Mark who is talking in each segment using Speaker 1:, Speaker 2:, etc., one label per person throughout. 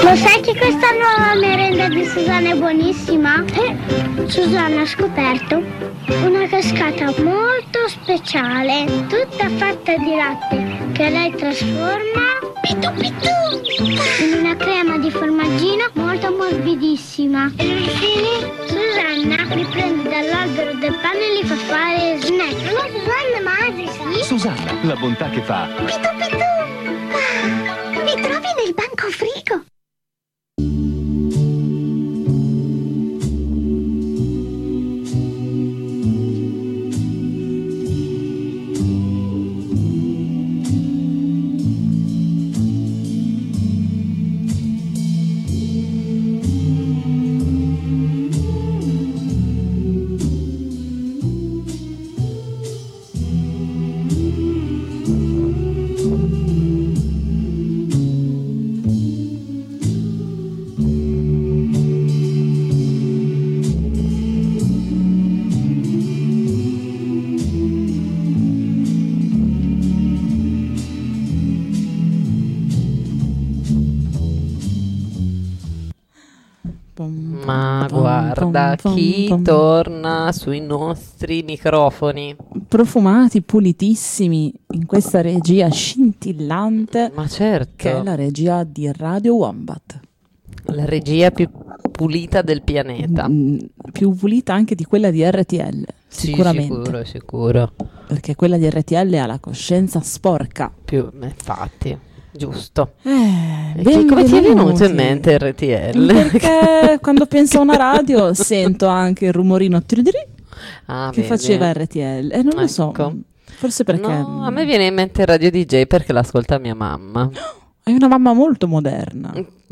Speaker 1: Lo sai che questa nuova merenda di Susanna è buonissima? Susanna ha scoperto una cascata molto speciale, tutta fatta di latte, che lei trasforma in una crema di formaggino molto morbidissima. E infine Susanna li prende dall'albero del pane e li fa fare snack. Ma Susanna madre, sì?
Speaker 2: Susanna, la bontà che fa.
Speaker 1: Pitu! Mi trovi nel banco frigo?
Speaker 3: Ma guarda chi torna sui nostri microfoni.
Speaker 4: Profumati, pulitissimi, in questa regia scintillante.
Speaker 3: Ma certo.
Speaker 4: Che è la regia di Radio Wombat.
Speaker 3: La regia più pulita del pianeta.
Speaker 4: Più pulita anche di quella di RTL,
Speaker 3: sì,
Speaker 4: sicuramente.
Speaker 3: Sicuro.
Speaker 4: Perché quella di RTL ha la coscienza sporca.
Speaker 3: Infatti. Giusto.
Speaker 4: Come
Speaker 3: ti è venuto in mente RTL?
Speaker 4: Perché quando penso a una radio sento anche il rumorino che faceva RTL e non lo so, forse perché
Speaker 3: a me viene in mente Radio DJ perché l'ascolta mia mamma.
Speaker 4: Hai una mamma molto moderna.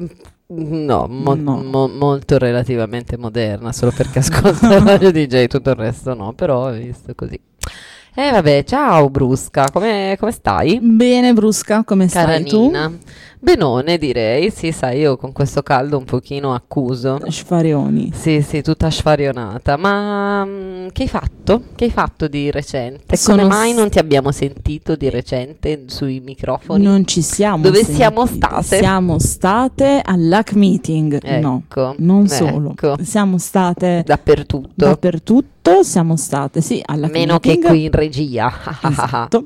Speaker 3: No, molto relativamente moderna, solo perché ascolta Radio DJ, tutto il resto no, però ho visto così. Vabbè, ciao Brusca, come stai?
Speaker 4: Bene Brusca, come stai tu?
Speaker 3: Benone direi, sì, sai, io con questo caldo un pochino accuso.
Speaker 4: Sfarioni.
Speaker 3: Sì, tutta sfarionata, ma che hai fatto? Che hai fatto di recente? Come mai non ti abbiamo sentito di recente sui microfoni?
Speaker 4: Non ci siamo
Speaker 3: Dove
Speaker 4: sentite.
Speaker 3: siamo state?
Speaker 4: Siamo state all'Hack Meeting, no, non solo. Siamo state dappertutto, siamo state, sì, all'Hack Meeting.
Speaker 3: Meno che qui in regia.
Speaker 4: Esatto.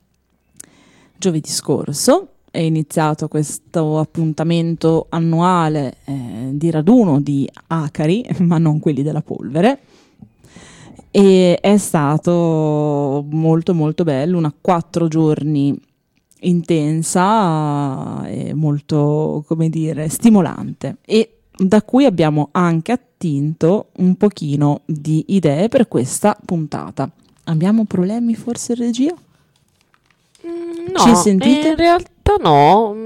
Speaker 4: Giovedì scorso è iniziato questo appuntamento annuale di raduno di acari, ma non quelli della polvere, e è stato molto molto bello, una 4 giorni intensa e molto, come dire, stimolante, e da cui abbiamo anche attinto un pochino di idee per questa puntata. Abbiamo problemi forse in regia?
Speaker 3: No,
Speaker 4: ci sentite?
Speaker 3: In realtà no,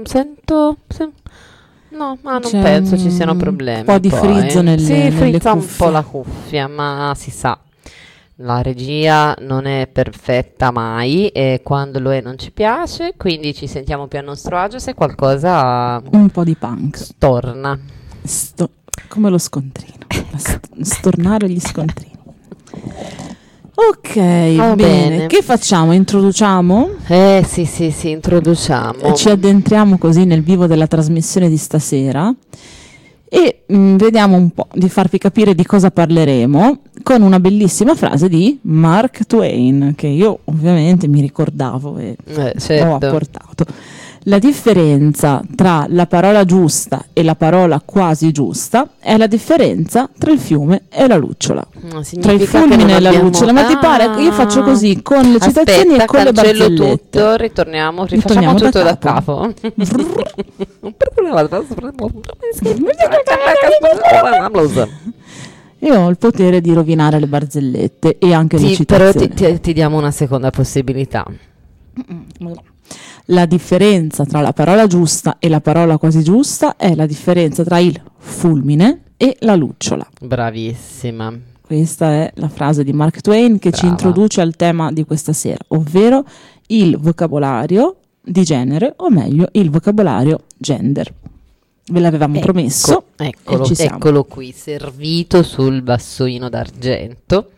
Speaker 3: no, ma non penso ci siano problemi.
Speaker 4: Un po' di frizzo nelle
Speaker 3: frizza un
Speaker 4: cuffie.
Speaker 3: po' la cuffia, ma si sa, la regia non è perfetta mai e quando lo è non ci piace, quindi ci sentiamo più a nostro agio se qualcosa
Speaker 4: un po' di punk
Speaker 3: storna.
Speaker 4: Come lo scontrino, stornare gli scontrini. Ok, bene. Che facciamo? Introduciamo?
Speaker 3: Sì, introduciamo.
Speaker 4: Ci addentriamo così nel vivo della trasmissione di stasera e vediamo un po' di farvi capire di cosa parleremo con una bellissima frase di Mark Twain che io ovviamente mi ricordavo e
Speaker 3: certo.
Speaker 4: ho apportato. La differenza tra la parola giusta e la parola quasi giusta è la differenza tra il fiume e la lucciola. Tra il fulmine e la lucciola. Ma ti pare? Io faccio così con le citazioni e con le barzellette.
Speaker 3: Tutto, rifacciamo tutto da capo.
Speaker 4: Io ho il potere di rovinare le barzellette e anche le citazioni.
Speaker 3: Però ti diamo una seconda possibilità.
Speaker 4: La differenza tra la parola giusta e la parola quasi giusta è la differenza tra il fulmine e la lucciola.
Speaker 3: Bravissima.
Speaker 4: Questa è la frase di Mark Twain che ci introduce al tema di questa sera, ovvero il vocabolario di genere, o meglio il vocabolario gender. Ve l'avevamo promesso.
Speaker 3: Eccolo qui, servito sul vassoino d'argento.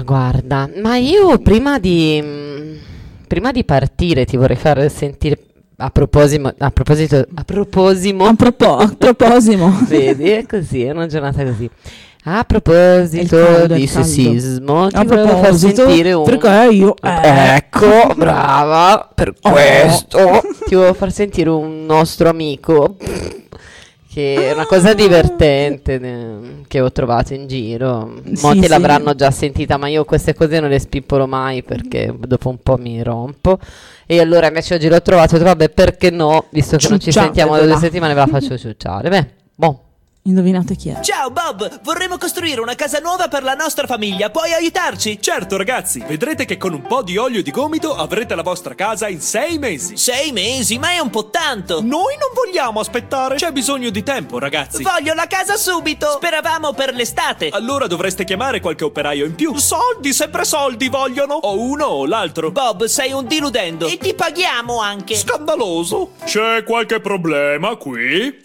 Speaker 3: Guarda, ma io prima di partire ti vorrei far sentire A proposito, vedi, è così, è una giornata così. A proposito di sessismo, ti volevo far sentire un...
Speaker 4: Perché io...
Speaker 3: Ecco, brava, per questo ti volevo far sentire un nostro amico, che è una cosa divertente che ho trovato in giro. Molti l'avranno già sentita, ma io queste cose non le spippolo mai perché dopo un po' mi rompo. E allora invece oggi l'ho trovato e ho detto, vabbè, perché no, visto che non ci sentiamo da 2 settimane, ve la faccio ciucciare. Beh, boh.
Speaker 4: Indovinate chi è?
Speaker 5: Ciao Bob, vorremmo costruire una casa nuova per la nostra famiglia, puoi aiutarci?
Speaker 6: Certo ragazzi, vedrete che con un po' di olio di gomito avrete la vostra casa in 6 mesi.
Speaker 5: 6 mesi? Ma è un po' tanto.
Speaker 6: Noi non vogliamo aspettare, c'è bisogno di tempo ragazzi.
Speaker 5: Voglio la casa subito. Speravamo per l'estate.
Speaker 6: Allora dovreste chiamare qualche operaio in più. Soldi, sempre soldi vogliono. O uno o l'altro.
Speaker 5: Bob, sei un diludendo. E ti paghiamo anche.
Speaker 6: Scandaloso. C'è qualche problema qui?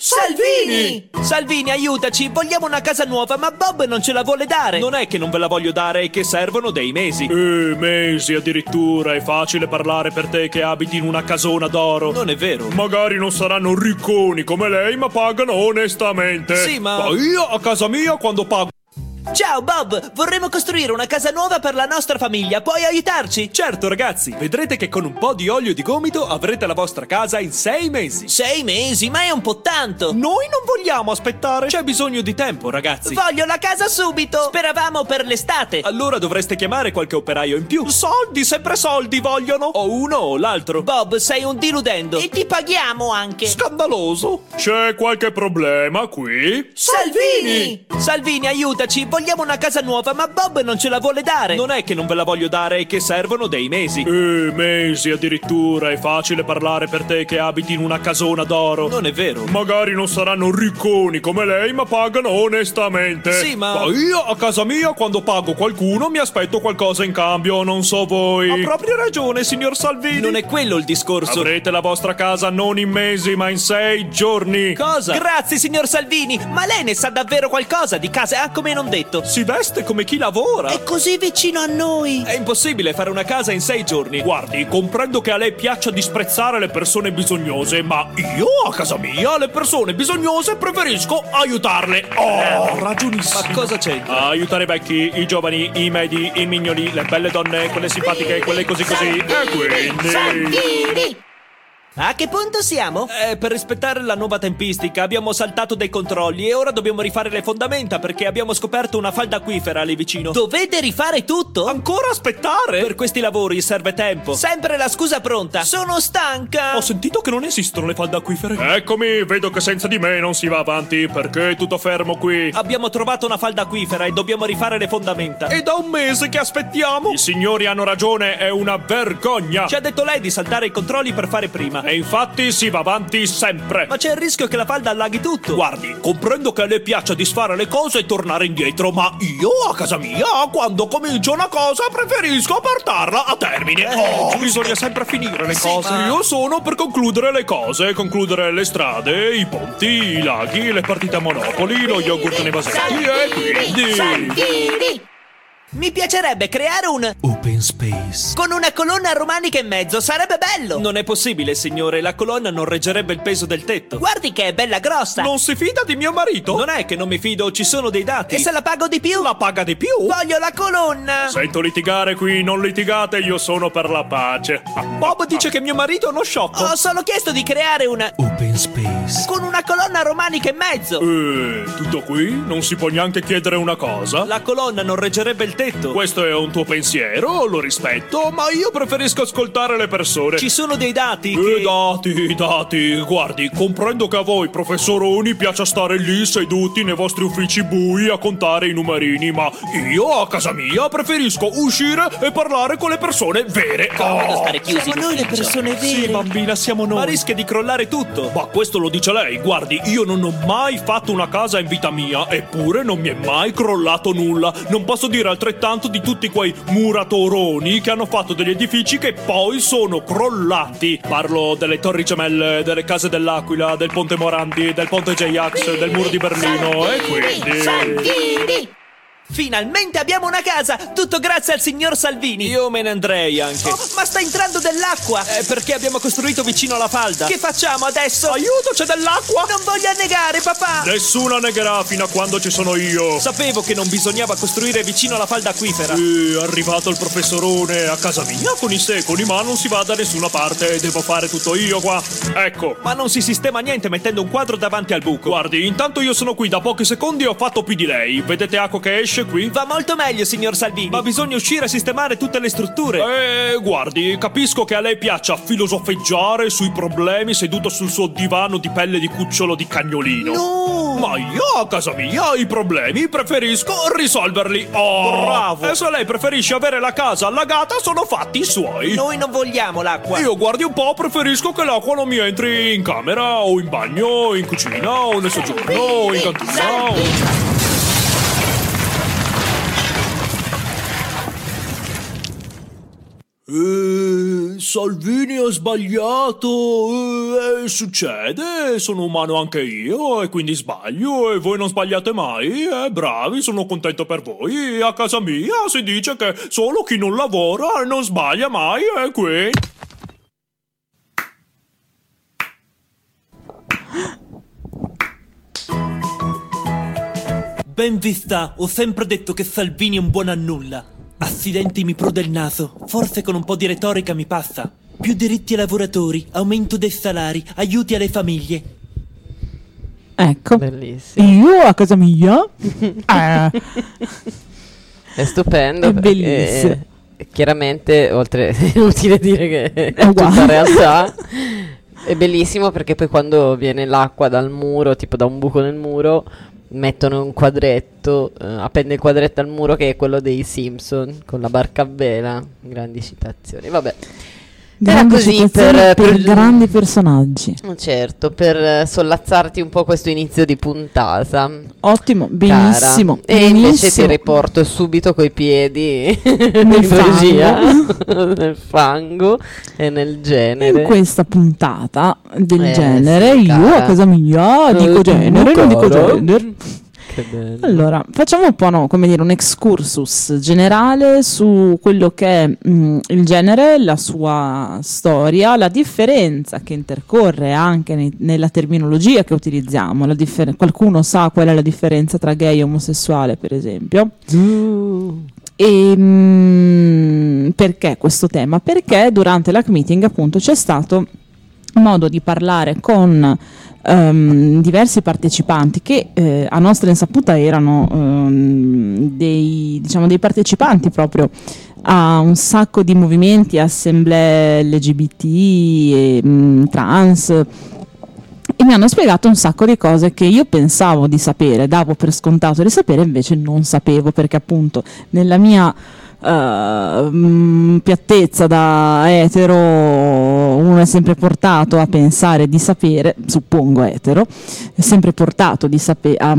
Speaker 5: Salvini, aiutaci, vogliamo una casa nuova, ma Bob non ce la vuole dare.
Speaker 6: Non è che non ve la voglio dare, è che servono dei mesi. Mesi addirittura, è facile parlare per te che abiti in una casona d'oro.
Speaker 5: Non è vero.
Speaker 6: Magari non saranno ricconi come lei, ma pagano onestamente.
Speaker 5: Sì, ma
Speaker 6: io a casa mia quando pago...
Speaker 5: Ciao Bob, vorremmo costruire una casa nuova per la nostra famiglia, puoi aiutarci?
Speaker 6: Certo ragazzi, vedrete che con un po' di olio di gomito avrete la vostra casa in 6 mesi.
Speaker 5: 6 mesi? Ma è un po' tanto.
Speaker 6: Noi non vogliamo aspettare, c'è bisogno di tempo ragazzi.
Speaker 5: Voglio la casa subito. Speravamo per l'estate.
Speaker 6: Allora dovreste chiamare qualche operaio in più. Soldi, sempre soldi vogliono. O uno o l'altro.
Speaker 5: Bob, sei un diludendo. E ti paghiamo anche.
Speaker 6: Scandaloso. C'è qualche problema qui?
Speaker 5: Salvini, aiutaci, vogliamo una casa nuova, ma Bob non ce la vuole dare.
Speaker 6: Non è che non ve la voglio dare, è che servono dei mesi. Mesi addirittura, è facile parlare per te che abiti in una casona d'oro.
Speaker 5: Non è vero.
Speaker 6: Magari non saranno ricconi come lei, ma pagano onestamente.
Speaker 5: Sì, ma
Speaker 6: io a casa mia quando pago qualcuno mi aspetto qualcosa in cambio, non so voi. Ha proprio ragione, signor Salvini.
Speaker 5: Non è quello il discorso.
Speaker 6: Avrete la vostra casa non in mesi, ma in 6 giorni.
Speaker 5: Cosa? Grazie, signor Salvini. Ma lei ne sa davvero qualcosa di casa? Come non detto.
Speaker 6: Si veste come chi lavora.
Speaker 5: È così vicino a noi.
Speaker 6: È impossibile fare una casa in 6 giorni. Guardi, comprendo che a lei piaccia disprezzare le persone bisognose, ma io a casa mia le persone bisognose preferisco aiutarle. Ragionissimo.
Speaker 5: Ma cosa c'entra?
Speaker 6: Aiutare i vecchi, i giovani, i medi, i mignoli, le belle donne, quelle simpatiche, quelle così. E quindi...
Speaker 5: Salvini! A che punto siamo?
Speaker 6: Per rispettare la nuova tempistica abbiamo saltato dei controlli e ora dobbiamo rifare le fondamenta perché abbiamo scoperto una falda acquifera lì vicino.
Speaker 5: Dovete rifare tutto?
Speaker 6: Ancora aspettare? Per questi lavori serve tempo.
Speaker 5: Sempre la scusa pronta. Sono stanca.
Speaker 6: Ho sentito che non esistono le falde acquifere. Eccomi, vedo che senza di me non si va avanti. Perché è tutto fermo qui? Abbiamo trovato una falda acquifera e dobbiamo rifare le fondamenta. E da un mese che aspettiamo. I signori hanno ragione, è una vergogna. Ci ha detto lei di saltare i controlli per fare prima. E infatti si va avanti sempre. Ma c'è il rischio che la falda allaghi tutto. Guardi, comprendo che a lei piaccia disfare le cose e tornare indietro, ma io a casa mia, quando comincio una cosa, preferisco portarla a termine. Bisogna sempre finire le cose.
Speaker 5: Ma...
Speaker 6: Io sono per concludere le cose, concludere le strade, i ponti, i laghi, le partite a Monopoli, lo yogurt nei vasetti e quindi...
Speaker 5: Salvini! Mi piacerebbe creare un
Speaker 6: open space
Speaker 5: con una colonna romanica in mezzo, sarebbe bello.
Speaker 6: Non è possibile, signore, la colonna non reggerebbe il peso del tetto.
Speaker 5: Guardi che è bella grossa.
Speaker 6: Non si fida di mio marito? Non è che non mi fido, ci sono dei dati.
Speaker 5: E se la pago di più?
Speaker 6: La paga di più?
Speaker 5: Voglio la colonna.
Speaker 6: Sento litigare qui, non litigate, io sono per la pace. Bob dice che mio marito è uno sciocco.
Speaker 5: Ho solo chiesto di creare un
Speaker 6: open space
Speaker 5: con una colonna romanica in mezzo.
Speaker 6: Tutto qui? Non si può neanche chiedere una cosa? La colonna non reggerebbe il tetto. Questo è un tuo pensiero, lo rispetto, ma io preferisco ascoltare le persone. Ci sono dei dati che... Dati. Guardi, comprendo che a voi, professoroni, piace stare lì seduti nei vostri uffici bui a contare i numerini, ma io a casa mia preferisco uscire e parlare con le persone vere.
Speaker 5: Stare chiusi.
Speaker 6: Siamo noi le persone vere. Sì, bambina, siamo noi. Ma rischia di crollare tutto. Ma questo lo dice lei. Guardi, io non ho mai fatto una casa in vita mia, eppure non mi è mai crollato nulla. Non posso dire altrettanto di tutti quei muratoroni che hanno fatto degli edifici che poi sono crollati. Parlo delle Torri Gemelle, delle Case dell'Aquila, del Ponte Morandi, del Ponte J-Ax, del Muro di Berlino e quindi...
Speaker 5: Salvini! Finalmente abbiamo una casa, tutto grazie al signor Salvini.
Speaker 6: Io me ne andrei anche.
Speaker 5: Oh, ma sta entrando dell'acqua.
Speaker 6: Perché abbiamo costruito vicino alla falda.
Speaker 5: Che facciamo adesso?
Speaker 6: Aiuto, c'è dell'acqua.
Speaker 5: Non voglio annegare, papà.
Speaker 6: Nessuna negherà fino a quando ci sono io.
Speaker 5: Sapevo che non bisognava costruire vicino alla falda acquifera.
Speaker 6: È arrivato il professorone a casa mia con i secoli, ma non si va da nessuna parte. Devo fare tutto io qua. Ecco.
Speaker 5: Ma non si sistema niente mettendo un quadro davanti al buco.
Speaker 6: Guardi, intanto io sono qui da pochi secondi e ho fatto più di lei. Vedete acqua che esce qui?
Speaker 5: Va molto meglio, signor Salvini. Ma bisogna uscire a sistemare tutte le strutture.
Speaker 6: Guardi, capisco che a lei piaccia filosofeggiare sui problemi seduto sul suo divano di pelle di cucciolo di cagnolino.
Speaker 5: No!
Speaker 6: Ma io a casa mia i problemi preferisco risolverli. Oh,
Speaker 5: bravo!
Speaker 6: E se lei preferisce avere la casa allagata, sono fatti i suoi.
Speaker 5: Noi non vogliamo l'acqua.
Speaker 6: Io, guardi un po', preferisco che l'acqua non mi entri in camera, o in bagno, in cucina, o nel soggiorno, o in cantina. Salvini ha sbagliato. Succede, sono umano anche io e quindi sbaglio e voi non sbagliate mai. Bravi, sono contento per voi. A casa mia si dice che solo chi non lavora non sbaglia mai e qui.
Speaker 5: Ben vista, ho sempre detto che Salvini è un buon a nulla. Accidenti, mi prude il naso. Forse con un po' di retorica mi passa. Più diritti ai lavoratori, aumento dei salari, aiuti alle famiglie.
Speaker 4: Ecco.
Speaker 3: Bellissimo.
Speaker 4: Io a casa mia.
Speaker 3: È stupendo.
Speaker 4: È bellissimo.
Speaker 3: Chiaramente, oltre, è inutile dire che è
Speaker 4: uguale.
Speaker 3: tutta realtà. È bellissimo perché poi quando viene l'acqua dal muro, tipo da un buco nel muro, mettono un quadretto, appende il quadretto al muro che è quello dei Simpson con la barca a vela. Grandi citazioni. Vabbè. Era così per
Speaker 4: grandi personaggi.
Speaker 3: Certo, per sollazzarti un po' questo inizio di puntata.
Speaker 4: Ottimo, benissimo.
Speaker 3: Cara. E invece ti riporto subito coi piedi nel nel fango e nel genere.
Speaker 4: In questa puntata del genere,
Speaker 3: sì,
Speaker 4: io
Speaker 3: cara.
Speaker 4: a casa mia dico genere, non dico gender.
Speaker 3: Che bello.
Speaker 4: Allora, facciamo un po', come dire, un excursus generale su quello che è il genere, la sua storia, la differenza che intercorre anche nella terminologia che utilizziamo. Qualcuno sa qual è la differenza tra gay e omosessuale, per esempio? E perché questo tema? Perché durante la meeting appunto c'è stato modo di parlare con diversi partecipanti che a nostra insaputa erano dei partecipanti proprio a un sacco di movimenti, assemblee LGBT e trans, e mi hanno spiegato un sacco di cose che io pensavo di sapere, davo per scontato di sapere, invece non sapevo, perché appunto nella mia piattezza da etero uno è sempre portato a pensare di sapere, suppongo etero, è sempre portato di a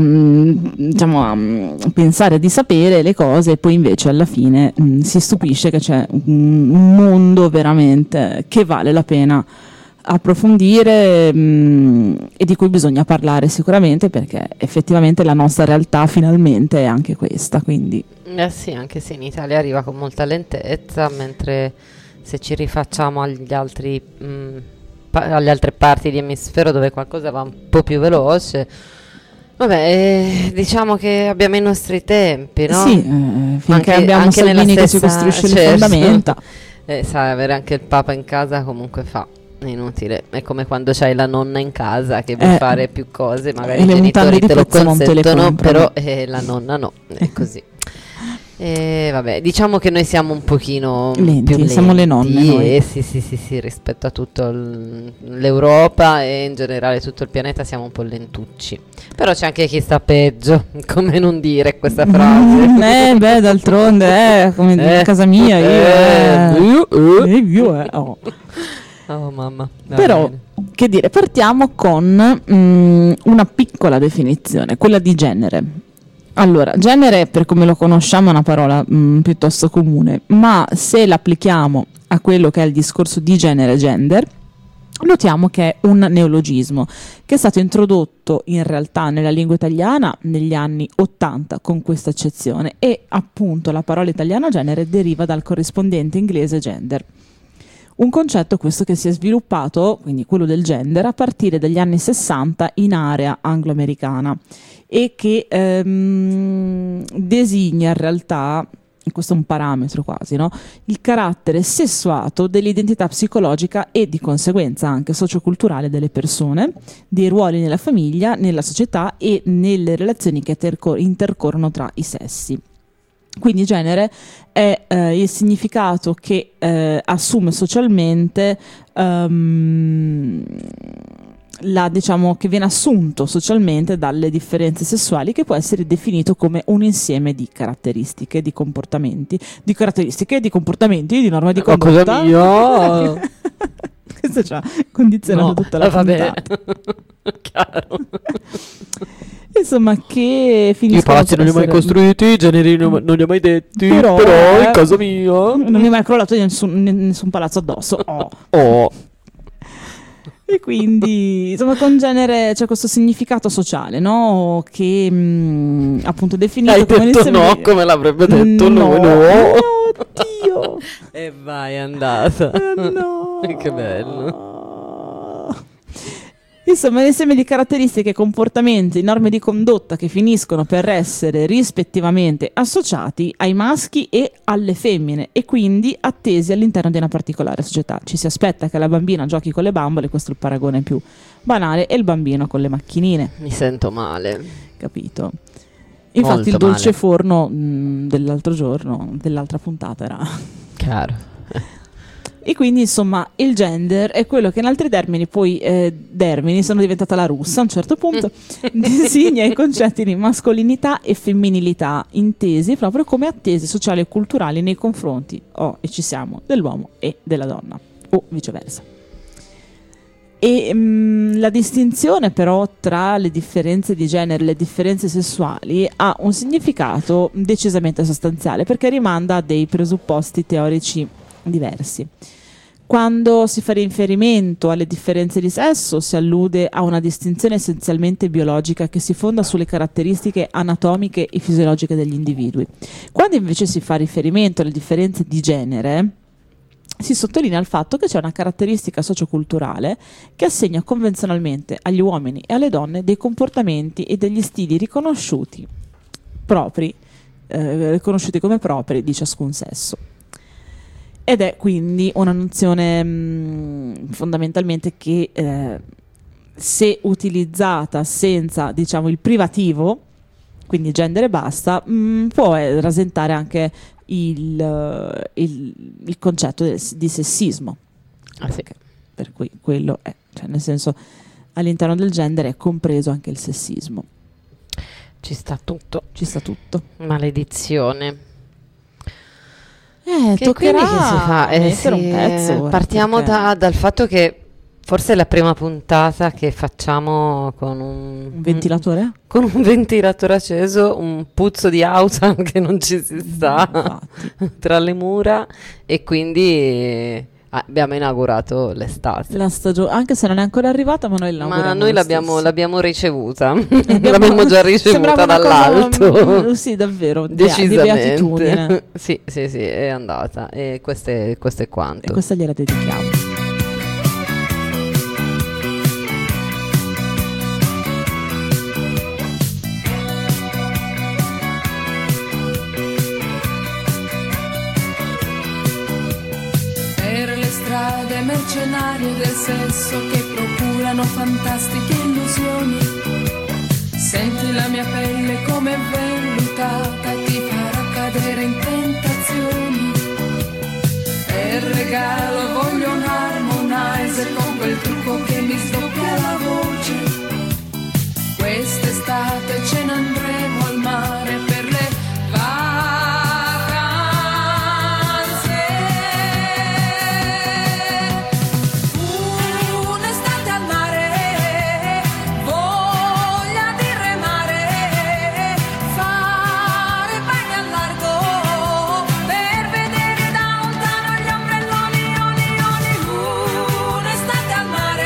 Speaker 4: pensare di sapere le cose, e poi invece alla fine si stupisce che c'è un mondo veramente che vale la pena approfondire e di cui bisogna parlare sicuramente, perché effettivamente la nostra realtà finalmente è anche questa, quindi
Speaker 3: sì, anche se in Italia arriva con molta lentezza, mentre se ci rifacciamo agli altri alle altre parti di emisfero dove qualcosa va un po' più veloce, vabbè, diciamo che abbiamo i nostri tempi, no?
Speaker 4: Sì, finché abbiamo Salvini che si costruisce le fondamenta.
Speaker 3: Sai, avere anche il Papa in casa comunque fa. È inutile, è come quando c'hai la nonna in casa che vuoi fare più cose, magari i genitori te lo consentono, però la nonna no, è così. Vabbè, diciamo che noi siamo un pochino
Speaker 4: lenti,
Speaker 3: più lenti,
Speaker 4: siamo le nonne noi.
Speaker 3: Sì, rispetto a tutta l'Europa e in generale tutto il pianeta siamo un po' lentucci, però c'è anche chi sta peggio, come non dire questa frase.
Speaker 4: D'altronde come a casa mia io
Speaker 3: oh mamma.
Speaker 4: Però
Speaker 3: bene.
Speaker 4: Che dire, partiamo con una piccola definizione, quella di genere. Allora, genere, per come lo conosciamo, è una parola piuttosto comune, ma se l'applichiamo a quello che è il discorso di genere, gender, notiamo che è un neologismo che è stato introdotto in realtà nella lingua italiana negli anni 80 con questa accezione, e appunto la parola italiana genere deriva dal corrispondente inglese gender. Un concetto questo che si è sviluppato, quindi quello del gender, a partire dagli anni 60 in area anglo-americana, e che designa in realtà, questo è un parametro quasi, no? Il carattere sessuato dell'identità psicologica e di conseguenza anche socioculturale delle persone, dei ruoli nella famiglia, nella società e nelle relazioni che intercorrono tra i sessi. Quindi genere è il significato che assume socialmente, diciamo che viene assunto socialmente dalle differenze sessuali, che può essere definito come un insieme di caratteristiche, di comportamenti, di norme di condotta.
Speaker 3: Cosa mia?
Speaker 4: Questo ci ha condizionato tutta la puntata.
Speaker 3: Chiaro.
Speaker 4: Insomma, che finiscono.
Speaker 3: I palazzi non li ho mai costruiti, i generi non li ho mai detti, però in casa mia
Speaker 4: non mi è mai crollato nessun palazzo addosso. E quindi, insomma, con genere c'è questo significato sociale, no? Che appunto definito
Speaker 3: Hai
Speaker 4: come
Speaker 3: detto no, come l'avrebbe detto lui. No.
Speaker 4: Oddio.
Speaker 3: E vai, è andata.
Speaker 4: No.
Speaker 3: Che bello.
Speaker 4: Insomma, un insieme di caratteristiche, comportamenti, norme di condotta che finiscono per essere rispettivamente associati ai maschi e alle femmine, e quindi attesi all'interno di una particolare società. Ci si aspetta che la bambina giochi con le bambole, questo è il paragone più banale, e il bambino con le macchinine.
Speaker 3: Mi sento male.
Speaker 4: Capito? Infatti
Speaker 3: molto
Speaker 4: il dolce
Speaker 3: male.
Speaker 4: forno dell'altro giorno, dell'altra puntata, era...
Speaker 3: Chiaro.
Speaker 4: E quindi insomma il gender è quello che in altri termini, poi termini, sono diventata la russa a un certo punto, designa i concetti di mascolinità e femminilità intesi proprio come attese sociali e culturali nei confronti, e ci siamo, dell'uomo e della donna, o viceversa. E la distinzione però tra le differenze di genere e le differenze sessuali ha un significato decisamente sostanziale, perché rimanda a dei presupposti teorici diversi. Quando si fa riferimento alle differenze di sesso, si allude a una distinzione essenzialmente biologica che si fonda sulle caratteristiche anatomiche e fisiologiche degli individui. Quando invece si fa riferimento alle differenze di genere, si sottolinea il fatto che c'è una caratteristica socioculturale che assegna convenzionalmente agli uomini e alle donne dei comportamenti e degli stili riconosciuti come propri di ciascun sesso. Ed è quindi una nozione fondamentalmente che se utilizzata senza, diciamo, il privativo, quindi gender e basta, può rasentare anche il concetto di sessismo.
Speaker 3: Sì.
Speaker 4: Per cui quello è, cioè nel senso, all'interno del gender è compreso anche il sessismo.
Speaker 3: Ci sta tutto. Maledizione.
Speaker 4: Toccherà
Speaker 3: quindi che si fa?
Speaker 4: mettere un pezzo ora,
Speaker 3: partiamo
Speaker 4: perché
Speaker 3: dal fatto che forse è la prima puntata che facciamo con un
Speaker 4: ventilatore?
Speaker 3: Con un ventilatore acceso, un puzzo di auto che non ci si sta tra le mura, e quindi abbiamo inaugurato l'estate.
Speaker 4: La stagione, anche se non è ancora arrivata, ma noi
Speaker 3: l'abbiamo ricevuta. L'abbiamo già ricevuta dall'alto.
Speaker 4: Sì, davvero.
Speaker 3: Decisamente.
Speaker 4: Di beatitudine.
Speaker 3: Sì, è andata. E questo è quanto.
Speaker 4: E questa gliela dedichiamo.
Speaker 7: Mercenarie del sesso che procurano fantastiche illusioni. Senti la mia pelle come vellutata, ti farà cadere in tentazioni. Per regalo voglio un harmonizer con quel trucco che mi sdoppia la voce. Quest'estate ce ne andremo al mare per le mare.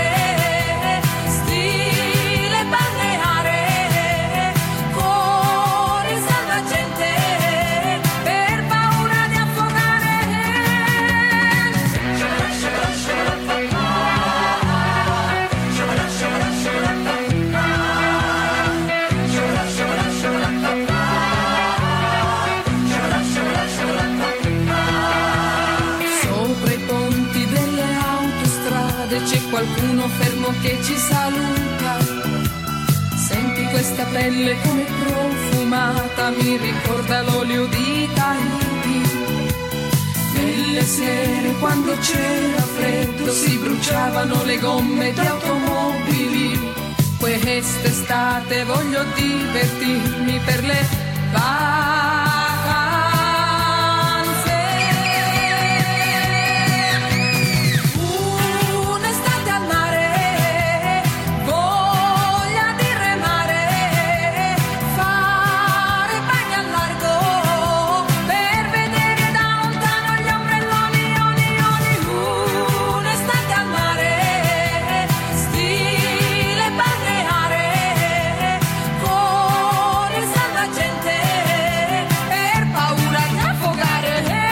Speaker 7: strade c'è qualcuno fermo che ci saluta. Senti questa pelle come profumata, mi ricorda l'olio di Tahiti. Nelle sere quando c'era freddo si bruciavano le gomme di automobili. Quest'estate voglio divertirmi per le vacanze. Un'estate al mare, voglia di remare, fare bagni al largo per vedere da lontano gli ombrelloni, oni, oni. Un'estate al mare, stile balneare, con il salvagente per paura di affogare.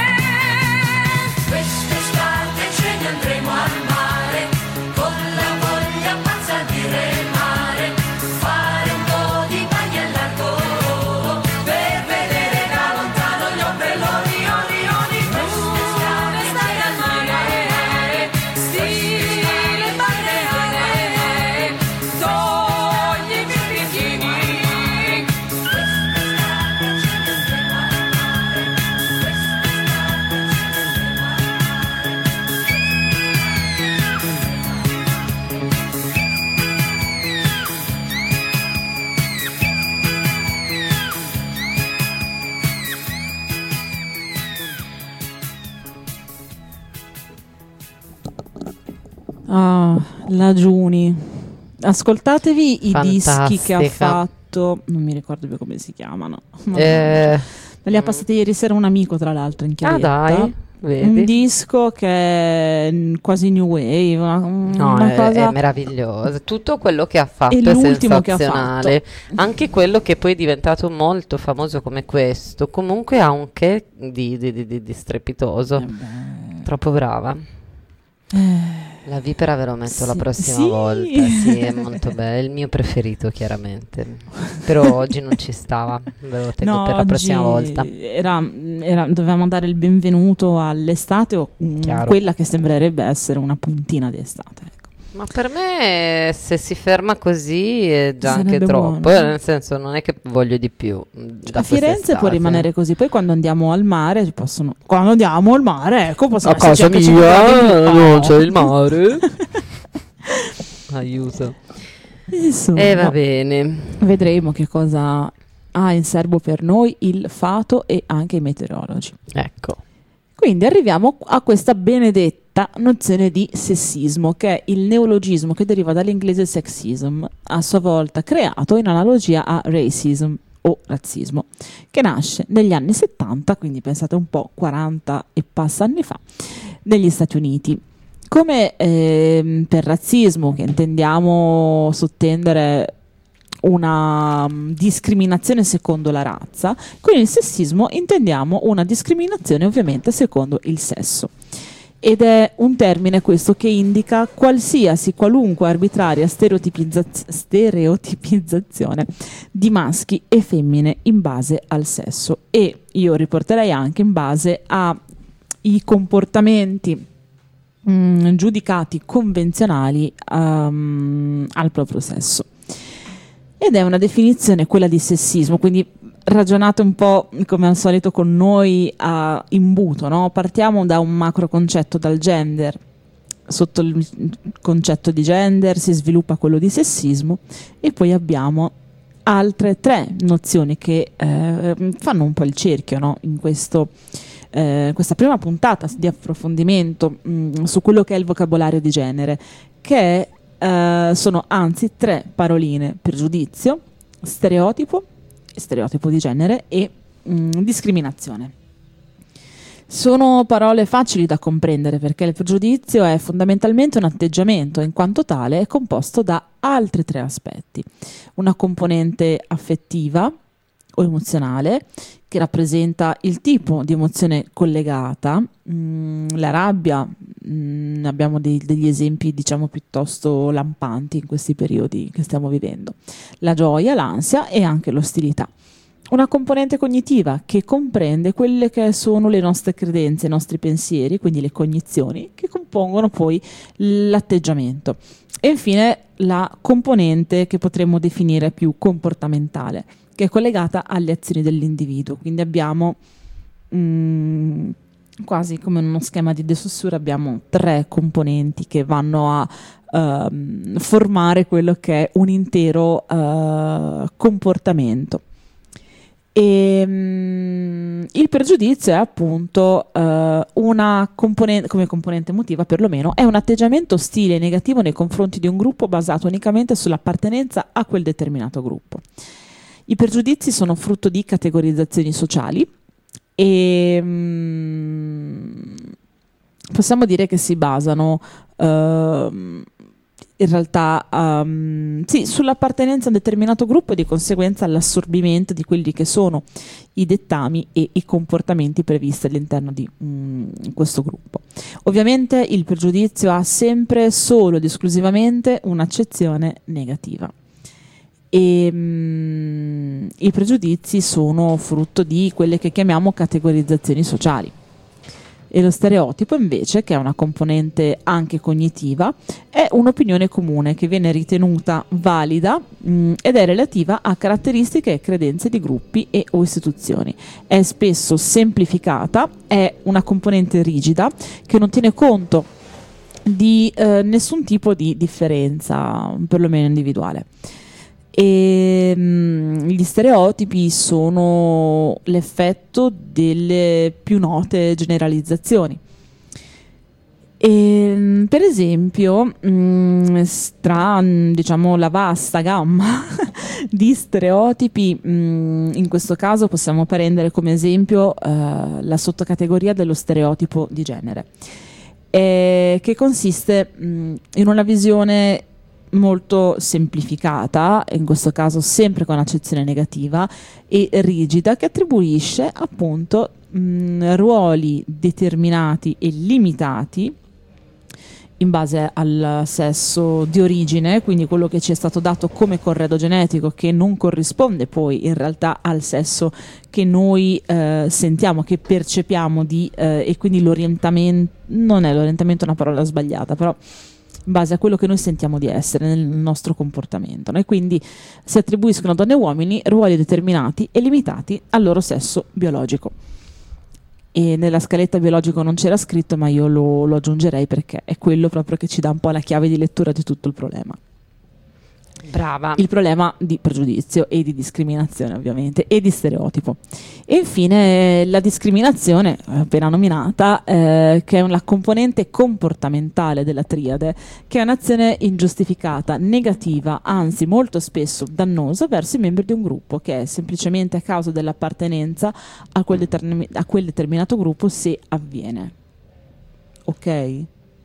Speaker 7: Quest'estate ce ne andremo al mare, con la voglia pazza di remare, fare un po' di bagni al largo per vedere da lontano gli ombrelloni, oni, oni. Un'estate al mare, stile balneare, toglimi il bikini.
Speaker 4: Ah, la Giuni. Ascoltatevi i dischi che ha
Speaker 3: Fantastica.
Speaker 4: fatto, non mi ricordo più come si chiamano.
Speaker 3: Eh,
Speaker 4: Me li ha passati ieri sera un amico, tra l'altro, in
Speaker 3: ah
Speaker 4: chiavetta.
Speaker 3: dai, vedi?
Speaker 4: Un disco che è quasi new wave,
Speaker 3: No,
Speaker 4: una cosa...
Speaker 3: è meraviglioso. Tutto quello che ha fatto
Speaker 4: È
Speaker 3: è
Speaker 4: l'ultimo che ha
Speaker 3: sensazionale. Anche quello che poi è diventato molto famoso come questo. Comunque ha un che di strepitoso. Troppo brava. La vipera ve lo metto la
Speaker 4: Sì,
Speaker 3: prossima
Speaker 4: sì.
Speaker 3: volta. Sì, è molto bello. È il mio preferito, chiaramente. Però oggi non ci stava. Ve lo tengo per la prossima
Speaker 4: oggi
Speaker 3: volta.
Speaker 4: dovevamo dare il benvenuto all'estate, o
Speaker 3: Chiaro.
Speaker 4: quella che sembrerebbe essere una puntina di estate. Ecco.
Speaker 3: Ma per me, se si ferma così, è già anche
Speaker 4: Sarebbe
Speaker 3: troppo.
Speaker 4: buono.
Speaker 3: Nel senso, non è che voglio di più. Da
Speaker 4: A Firenze
Speaker 3: quest'estate.
Speaker 4: può rimanere così, poi quando andiamo al mare quando andiamo al mare, ecco, possiamo
Speaker 3: A casa
Speaker 4: esserci anche
Speaker 3: mia
Speaker 4: 5 minuti.
Speaker 3: non c'è il mare. Aiuto.
Speaker 4: Insomma,
Speaker 3: Va bene.
Speaker 4: vedremo che cosa ha in serbo per noi il fato e anche i meteorologi.
Speaker 3: Ecco.
Speaker 4: Quindi arriviamo a questa benedetta nozione di sessismo, che è il neologismo che deriva dall'inglese sexism, a sua volta creato in analogia a racism o razzismo, che nasce negli anni 70, quindi pensate un po', 40 e passa anni fa, negli Stati Uniti. Come per razzismo, che intendiamo sottendere una discriminazione secondo la razza, con il sessismo intendiamo una discriminazione ovviamente secondo il sesso. Ed è un termine questo che indica qualunque arbitraria stereotipizzazione di maschi e femmine in base al sesso, e io riporterei anche in base ai comportamenti giudicati convenzionali al proprio sesso. Ed è una definizione, quella di sessismo, quindi ragionate un po' come al solito con noi a imbuto, no? Partiamo da un macro concetto, dal gender. Sotto il concetto di gender si sviluppa quello di sessismo, e poi abbiamo altre 3 nozioni che fanno un po' il cerchio, no? In questa prima puntata di approfondimento su quello che è il vocabolario di genere, che sono anzi 3 paroline: pregiudizio, stereotipo di genere e discriminazione. Sono parole facili da comprendere, perché il pregiudizio è fondamentalmente un atteggiamento, in quanto tale è composto da altri 3 aspetti: una componente affettiva o emozionale, che rappresenta il tipo di emozione collegata, la rabbia, abbiamo degli esempi diciamo piuttosto lampanti in questi periodi che stiamo vivendo, la gioia, l'ansia e anche l'ostilità. una componente cognitiva che comprende quelle che sono le nostre credenze, i nostri pensieri, quindi le cognizioni, che compongono poi l'atteggiamento. E infine la componente che potremmo definire più comportamentale, che è collegata alle azioni dell'individuo. Quindi abbiamo quasi come in uno schema di De Saussure, abbiamo 3 componenti che vanno a formare quello che è un intero comportamento. E il pregiudizio è appunto una componente, come componente emotiva perlomeno, è un atteggiamento ostile e negativo nei confronti di un gruppo basato unicamente sull'appartenenza a quel determinato gruppo. I pregiudizi sono frutto di categorizzazioni sociali e possiamo dire che si basano in realtà sì, sull'appartenenza a un determinato gruppo e di conseguenza all'assorbimento di quelli che sono i dettami e i comportamenti previsti all'interno di questo gruppo. Ovviamente il pregiudizio ha sempre solo ed esclusivamente un'accezione negativa. E i pregiudizi sono frutto di quelle che chiamiamo categorizzazioni sociali. E lo stereotipo invece, che è una componente anche cognitiva, è un'opinione comune che viene ritenuta valida ed è relativa a caratteristiche e credenze di gruppi e o istituzioni. È spesso semplificata, è una componente rigida che non tiene conto di nessun tipo di differenza, perlomeno individuale. E gli stereotipi sono l'effetto delle più note generalizzazioni. E, per esempio, tra diciamo la vasta gamma di stereotipi, in questo caso possiamo prendere come esempio la sottocategoria dello stereotipo di genere, che consiste in una visione molto semplificata, in questo caso sempre con accezione negativa e rigida, che attribuisce appunto ruoli determinati e limitati in base al sesso di origine, quindi quello che ci è stato dato come corredo genetico, che non corrisponde poi in realtà al sesso che noi sentiamo, che percepiamo e quindi l'orientamento, non è l'orientamento, è una parola sbagliata, però in base a quello che noi sentiamo di essere nel nostro comportamento, no? E quindi si attribuiscono a donne e uomini ruoli determinati e limitati al loro sesso biologico. E nella scaletta biologico non c'era scritto, ma io lo aggiungerei perché è quello proprio che ci dà un po' la chiave di lettura di tutto il problema.
Speaker 3: Brava. Il
Speaker 4: problema di pregiudizio e di discriminazione, ovviamente, e di stereotipo. E infine la discriminazione, appena nominata, che è la componente comportamentale della triade, che è un'azione ingiustificata, negativa, anzi molto spesso dannosa verso i membri di un gruppo, che è semplicemente a causa dell'appartenenza a quel determinato gruppo, se avviene. Ok?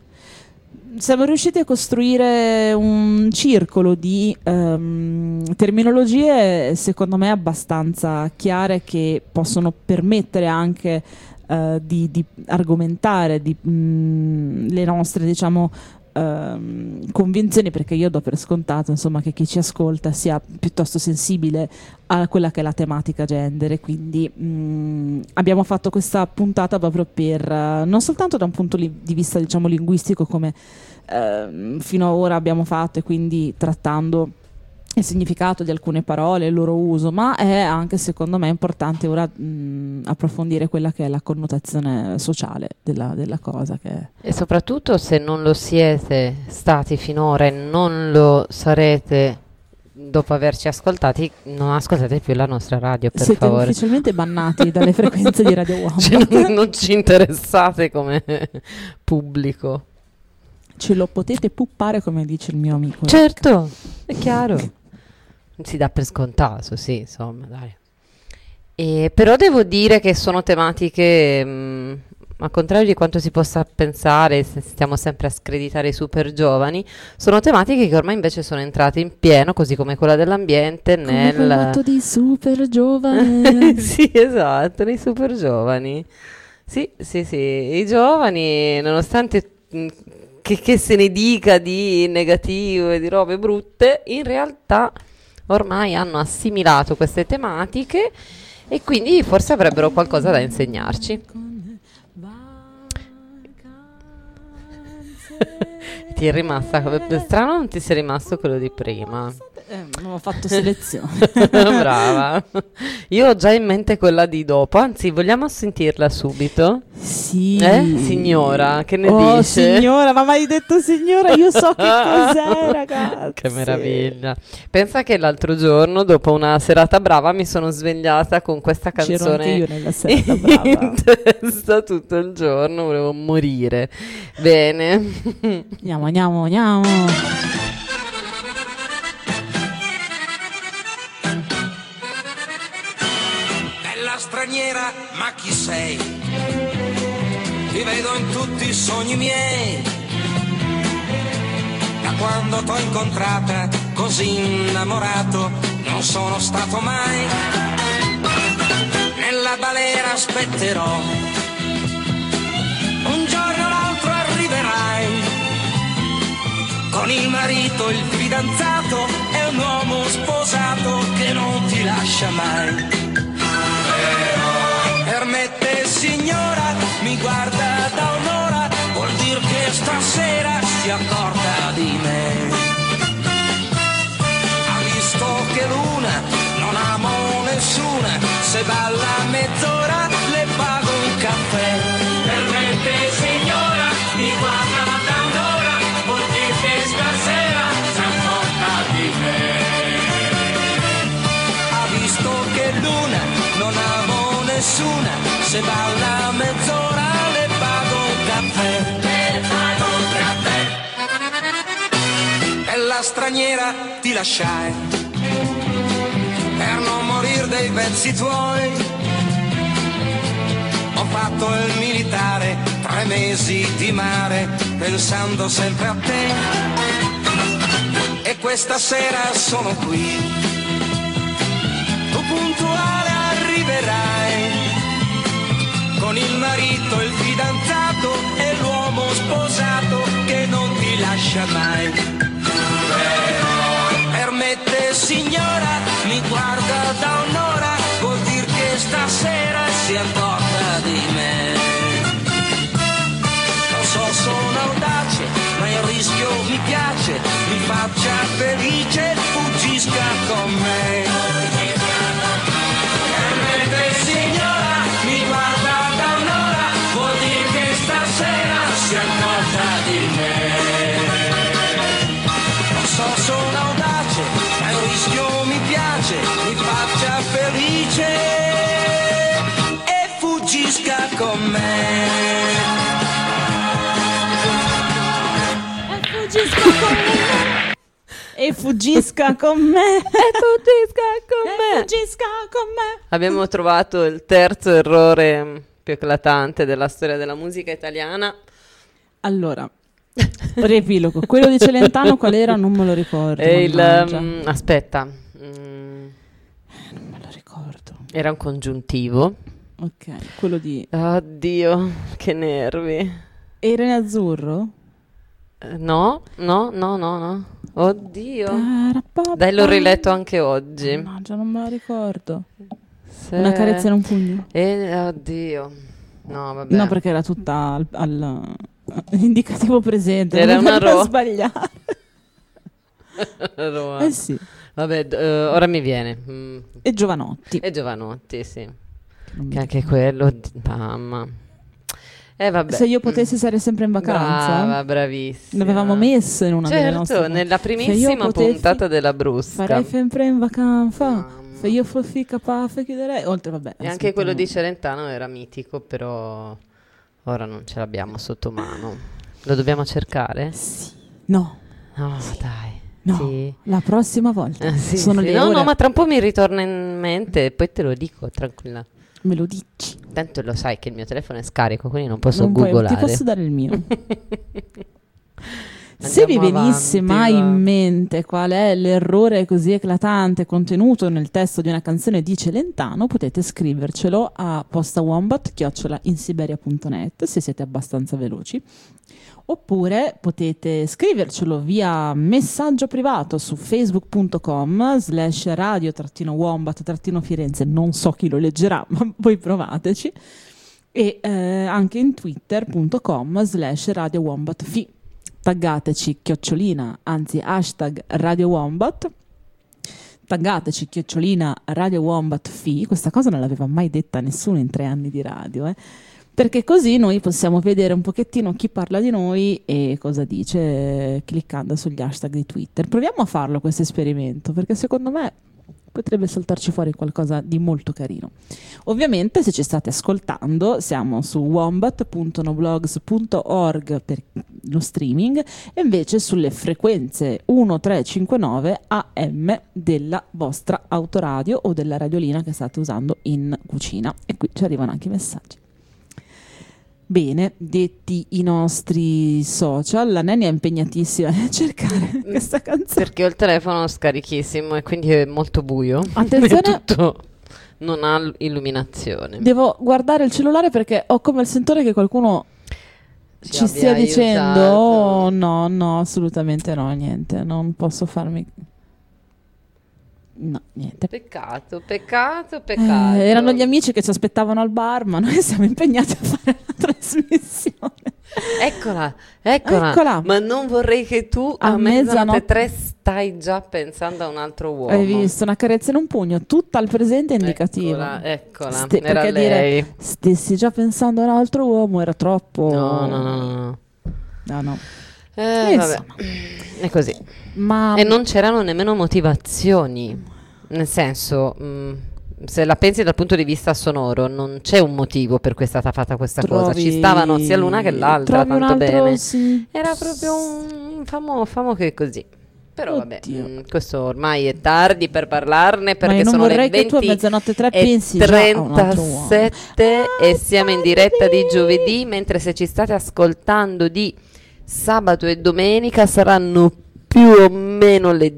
Speaker 4: Siamo riusciti a costruire un circolo di terminologie, secondo me, abbastanza chiare, che possono permettere anche di argomentare le nostre, diciamo, convinzioni, perché io do per scontato, insomma, che chi ci ascolta sia piuttosto sensibile a quella che è la tematica gender, e quindi abbiamo fatto questa puntata proprio per non soltanto da un punto di vista, diciamo, linguistico, come fino ad ora abbiamo fatto, e quindi trattando il significato di alcune parole, il loro uso, ma è anche, secondo me, importante ora approfondire quella che è la connotazione sociale della cosa.
Speaker 3: E soprattutto, se non lo siete stati finora e non lo sarete dopo averci ascoltati, non ascoltate più la nostra radio, per
Speaker 4: siete
Speaker 3: favore.
Speaker 4: Siete ufficialmente bannati dalle frequenze di Radio Uomo.
Speaker 3: Cioè, non ci interessate come pubblico.
Speaker 4: Ce lo potete puppare, come dice il mio amico.
Speaker 3: Certo, è chiaro. Si dà per scontato, sì, insomma, dai. Però devo dire che sono tematiche, al contrario di quanto si possa pensare, se stiamo sempre a screditare i super giovani, sono tematiche che ormai invece sono entrate in pieno, così come quella dell'ambiente,
Speaker 4: come quel motto di super giovane.
Speaker 3: Sì, esatto, nei super giovani. Sì, i giovani, nonostante che se ne dica di negativo e di robe brutte, in realtà ormai hanno assimilato queste tematiche e quindi forse avrebbero qualcosa da insegnarci. Ti è rimasta strano, non ti sei rimasto quello di prima?
Speaker 4: Non ho fatto selezione.
Speaker 3: Brava. Io ho già in mente quella di dopo, anzi vogliamo sentirla subito?
Speaker 4: Sì.
Speaker 3: Signora, che ne dice?
Speaker 4: Signora, ma mai detto signora? Io so che cos'è, ragazzi.
Speaker 3: Che meraviglia. Pensa che l'altro giorno, dopo una serata brava, mi sono svegliata con questa
Speaker 4: C'ero
Speaker 3: canzone
Speaker 4: anche io nella serata brava.
Speaker 3: in testa tutto il giorno, volevo morire. Bene.
Speaker 4: Andiamo.
Speaker 8: Bella straniera, ma chi sei? Ti vedo in tutti i sogni miei. Da quando t'ho incontrata, così innamorato, non sono stato mai. Nella balera aspetterò, un giorno o l'altro arriverai. Con il marito, il fidanzato, è un uomo sposato che non ti lascia mai. Permette signora, mi guarda da un'ora, vuol dire che stasera si è accorta di me. Ha visto che l'una, non amo nessuna, se balla mezz'ora le pago un caffè. Permette signora, mi guarda da un'ora, vuol dire che stasera si è accorta di me. Ha visto che l'una, non amo nessuna, se balla mezz'ora le pago un caffè. Le pago un caffè. E la straniera ti lasciai per non morir dei vezzi tuoi. Ho fatto il militare, 3 mesi di mare, pensando sempre a te. E questa sera sono qui, tu puntuale arriverai, con il marito, il fidanzato e l'uomo sposato che non ti lascia mai. Permette signora, mi guarda da un'ora, vuol dire che stasera si è accorta di me. Lo so, sono audace, ma il rischio mi piace, mi faccia felice, fuggisca con me. Permette signora, mi guarda da un'ora, vuol dire che stasera si è accorta di me. Lo so, sono audace, ma il rischio mi piace, mi faccia felice e fuggisca con me.
Speaker 4: E fuggisca con me.
Speaker 3: Abbiamo trovato il terzo errore più eclatante della storia della musica italiana.
Speaker 4: Allora, riepilogo. Quello di Celentano qual era? Non me lo ricordo.
Speaker 3: Aspetta.
Speaker 4: Non me lo ricordo.
Speaker 3: Era un congiuntivo.
Speaker 4: Ok, quello di...
Speaker 3: Oddio, che nervi.
Speaker 4: Era in azzurro?
Speaker 3: No. Oddio. Dai, l'ho riletto anche oggi.
Speaker 4: No, già non me lo ricordo. Una carezza in un pugno.
Speaker 3: Oddio. No, vabbè.
Speaker 4: No, perché era tutta all'indicativo presente.
Speaker 3: Era
Speaker 4: non
Speaker 3: una roa.
Speaker 4: sbagliare.
Speaker 3: Roa.
Speaker 4: Sì.
Speaker 3: Vabbè, ora mi viene.
Speaker 4: E Giovanotti.
Speaker 3: E Giovanotti, sì. Che anche quello, mamma. Vabbè.
Speaker 4: Se io potessi sarei sempre in vacanza.
Speaker 3: Brava, bravissima.
Speaker 4: L'avevamo messo in una delle nostre...
Speaker 3: nella primissima puntata della Brusca.
Speaker 4: Farei sempre in vacanza. Se io fossi capace chiuderei. Oltre, vabbè.
Speaker 3: E anche quello di Celentano era mitico, però ora non ce l'abbiamo sotto mano. Lo dobbiamo cercare?
Speaker 4: Sì. No.
Speaker 3: No,
Speaker 4: sì.
Speaker 3: dai.
Speaker 4: No,
Speaker 3: sì.
Speaker 4: La prossima volta.
Speaker 3: Sì,
Speaker 4: sono
Speaker 3: sì.
Speaker 4: le ore.
Speaker 3: No, ma tra un po' mi ritorna in mente e poi te lo dico, tranquilla.
Speaker 4: Me lo dici.
Speaker 3: Tanto lo sai che il mio telefono è scarico, quindi non posso
Speaker 4: non
Speaker 3: googolare.
Speaker 4: Ti posso dare il mio. Se vi venisse mai in mente qual è l'errore così eclatante contenuto nel testo di una canzone di Celentano, potete scrivercelo a postawombat@insiberia.net se siete abbastanza veloci, Oppure potete scrivercelo via messaggio privato su facebook.com/radio-wombat-firenze. Non so chi lo leggerà, ma voi provateci. E anche in twitter.com/radio-wombat-fi. Taggateci #, Radio Wombat. Taggateci Radio Wombat Fi. Questa cosa non l'aveva mai detta nessuno in 3 anni di radio, perché così noi possiamo vedere un pochettino chi parla di noi e cosa dice cliccando sugli hashtag di Twitter. Proviamo a farlo questo esperimento, perché secondo me potrebbe saltarci fuori qualcosa di molto carino. Ovviamente, se ci state ascoltando, siamo su wombat.noblogs.org per lo streaming e invece sulle frequenze 1359 AM della vostra autoradio o della radiolina che state usando in cucina. E qui ci arrivano anche i messaggi. Bene, detti i nostri social, la Nenia è impegnatissima a cercare questa canzone.
Speaker 3: Perché ho il telefono scarichissimo e quindi è molto buio.
Speaker 4: Attenzione,
Speaker 3: tutto non ha illuminazione.
Speaker 4: devo guardare il cellulare perché ho come il sentore che qualcuno ci stia
Speaker 3: abbia
Speaker 4: dicendo
Speaker 3: aiutato.
Speaker 4: no, assolutamente no, niente, non posso farmi... No, niente.
Speaker 3: Peccato.
Speaker 4: Erano gli amici che ci aspettavano al bar, ma noi siamo impegnati a fare la trasmissione.
Speaker 3: Eccola. Ma non vorrei che tu a mezzanotte 3
Speaker 4: mezzanotte
Speaker 3: stai già pensando a un altro uomo.
Speaker 4: Hai visto, una carezza in un pugno, tutta al presente indicativa.
Speaker 3: Eccola, era
Speaker 4: perché
Speaker 3: lei.
Speaker 4: dire stessi già pensando a un altro uomo era troppo...
Speaker 3: No. Vabbè,
Speaker 4: Insomma.
Speaker 3: è così.
Speaker 4: Ma
Speaker 3: E non c'erano nemmeno motivazioni, nel senso, se la pensi dal punto di vista sonoro, non c'è un motivo per cui è stata fatta questa cosa. Ci stavano sia l'una che l'altra,
Speaker 4: trovi un
Speaker 3: tanto
Speaker 4: altro
Speaker 3: bene.
Speaker 4: sì.
Speaker 3: Era proprio un famo che è così. Però vabbè,
Speaker 4: Oddio.
Speaker 3: questo ormai è tardi per parlarne,
Speaker 4: Ma
Speaker 3: perché
Speaker 4: io non
Speaker 3: sono
Speaker 4: vorrei
Speaker 3: le
Speaker 4: che tu a mezzanotte 3
Speaker 3: e
Speaker 4: pensi già a un altro uomo.
Speaker 3: 37 e siamo in diretta di giovedì, mentre se ci state ascoltando di sabato e domenica saranno più o meno le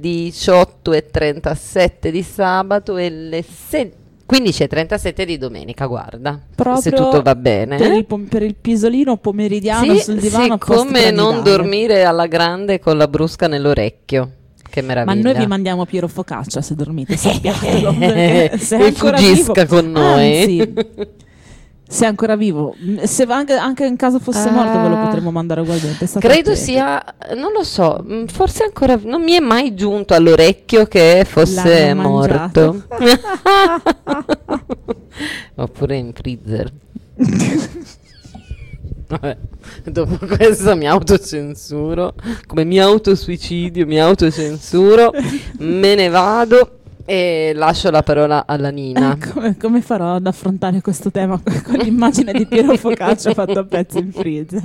Speaker 3: 18:37 di sabato e le 15:37 di domenica, guarda,
Speaker 4: Proprio
Speaker 3: se tutto va bene.
Speaker 4: per il pisolino pomeridiano sul divano
Speaker 3: come non dormire alla grande con la brusca nell'orecchio. Che meraviglia.
Speaker 4: Ma noi vi mandiamo Piero Focaccia se dormite, sappiatelo, perché se è
Speaker 3: E
Speaker 4: ancora
Speaker 3: fuggisca
Speaker 4: vivo,
Speaker 3: con noi.
Speaker 4: anzi, se è ancora vivo, se anche in caso fosse morto ve lo potremmo mandare ugualmente. State
Speaker 3: Credo
Speaker 4: attenti.
Speaker 3: sia, non lo so, forse ancora non mi è mai giunto all'orecchio che fosse
Speaker 4: L'hanno
Speaker 3: morto. Oppure in freezer. Vabbè, dopo questo mi autocensuro, come mi autosuicidio, mi autocensuro, me ne vado e lascio la parola alla Nina.
Speaker 4: Come farò ad affrontare questo tema con l'immagine di Piero Focaccia fatto a pezzi in freezer?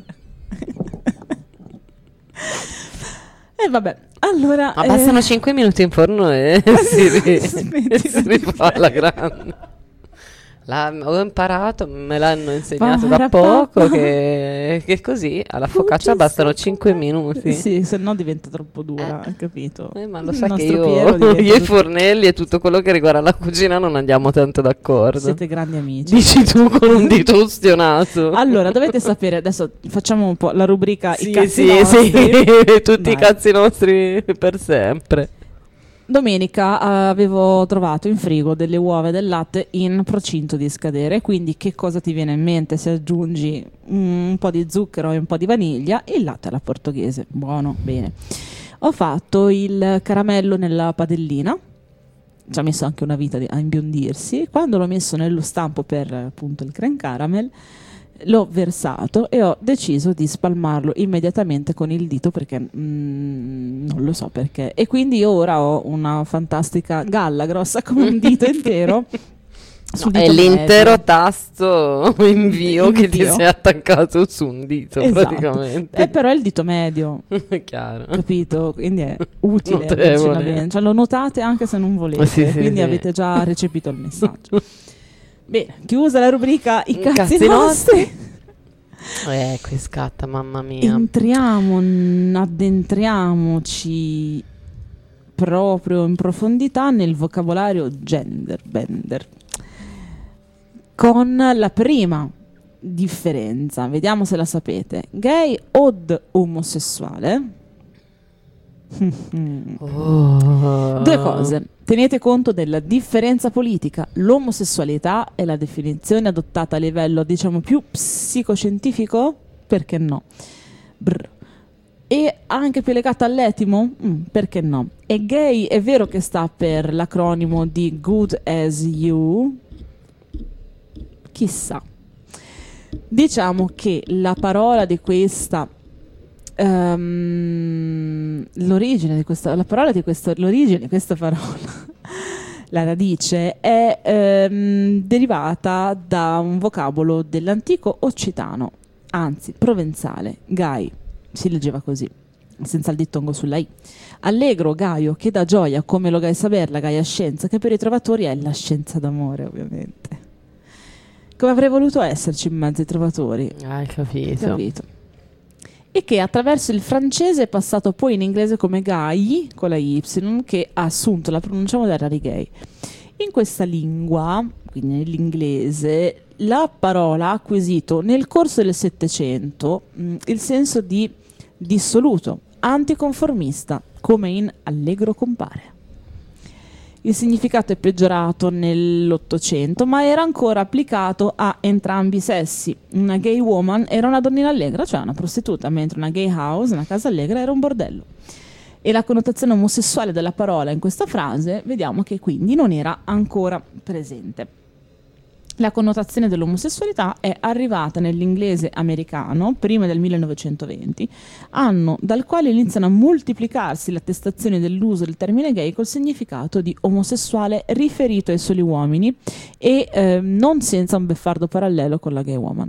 Speaker 4: E vabbè, allora...
Speaker 3: Ma bastano 5 minuti in forno e si rifà alla grande. Ho imparato, me l'hanno insegnato da poco che così alla focaccia bastano 5 minuti.
Speaker 4: Sì, se no diventa troppo dura, hai capito?
Speaker 3: Ma lo
Speaker 4: Il
Speaker 3: sa che
Speaker 4: nostro Piero
Speaker 3: io
Speaker 4: diventa
Speaker 3: i
Speaker 4: tutto-
Speaker 3: fornelli e tutto quello che riguarda la cucina non andiamo tanto d'accordo.
Speaker 4: Siete grandi amici.
Speaker 3: Dici tu con un dito ustionato.
Speaker 4: Allora, dovete sapere, adesso facciamo un po' la rubrica I
Speaker 3: Sì,
Speaker 4: cazzi
Speaker 3: sì,
Speaker 4: nostri.
Speaker 3: tutti i
Speaker 4: Vai.
Speaker 3: cazzi nostri per sempre.
Speaker 4: Domenica avevo trovato in frigo delle uova e del latte in procinto di scadere, quindi che cosa ti viene in mente se aggiungi un po' di zucchero e un po' di vaniglia? Il latte alla portoghese, buono, bene. Ho fatto il caramello nella padellina, ci ha messo anche una vita a imbiondirsi. Quando l'ho messo nello stampo per appunto il creme caramel, l'ho versato e ho deciso di spalmarlo immediatamente con il dito perché non lo so perché. E quindi io ora ho una fantastica galla grossa come un dito intero. sul
Speaker 3: È
Speaker 4: dito
Speaker 3: l'intero
Speaker 4: medio.
Speaker 3: tasto invio che ti
Speaker 4: Invio.
Speaker 3: sei attaccato su un dito
Speaker 4: Esatto.
Speaker 3: praticamente.
Speaker 4: Però è il dito medio,
Speaker 3: Chiaro.
Speaker 4: capito? Quindi è utile.
Speaker 3: Notevole.
Speaker 4: avercela bene. Cioè, lo notate anche se non volete,
Speaker 3: Sì, sì,
Speaker 4: quindi
Speaker 3: sì.
Speaker 4: avete già recepito il messaggio. Bene, chiusa la rubrica I cazzi
Speaker 3: Cazzi
Speaker 4: nostri.
Speaker 3: Qui scatta, mamma mia.
Speaker 4: Addentriamoci proprio in profondità nel vocabolario gender bender con la prima differenza, vediamo se la sapete. Gay od omosessuale? Due cose. Tenete conto della differenza politica. L'omosessualità è la definizione adottata a livello, diciamo, più psicoscientifico, perché no? E anche più legata all'etimo? Perché no? E gay è vero che sta per l'acronimo di Good as You? Chissà. Diciamo che la parola di questa l'origine di questa parola, la radice è derivata da un vocabolo dell'antico occitano, anzi provenzale, gai, si leggeva così, senza il dittongo sulla i. Allegro, gaio, che dà gioia, come lo gai saber, la gaia scienza, che per i trovatori è la scienza d'amore, ovviamente. Come avrei voluto esserci in mezzo ai trovatori.
Speaker 3: Hai capito.
Speaker 4: E che attraverso il francese è passato poi in inglese come gay, con la Y, che ha assunto la pronuncia moderna di gay. In questa lingua, quindi nell'inglese, la parola ha acquisito nel corso del Settecento il senso di dissoluto, anticonformista, come in allegro compare. Il significato è peggiorato nell'Ottocento, ma era ancora applicato a entrambi i sessi. Una gay woman era una donnina allegra, cioè una prostituta, mentre una gay house, una casa allegra, era un bordello. E la connotazione omosessuale della parola in questa frase, vediamo che quindi non era ancora presente. La connotazione dell'omosessualità è arrivata nell'inglese americano prima del 1920, anno dal quale iniziano a moltiplicarsi le attestazioni dell'uso del termine gay col significato di omosessuale riferito ai soli uomini e non senza un beffardo parallelo con la gay woman,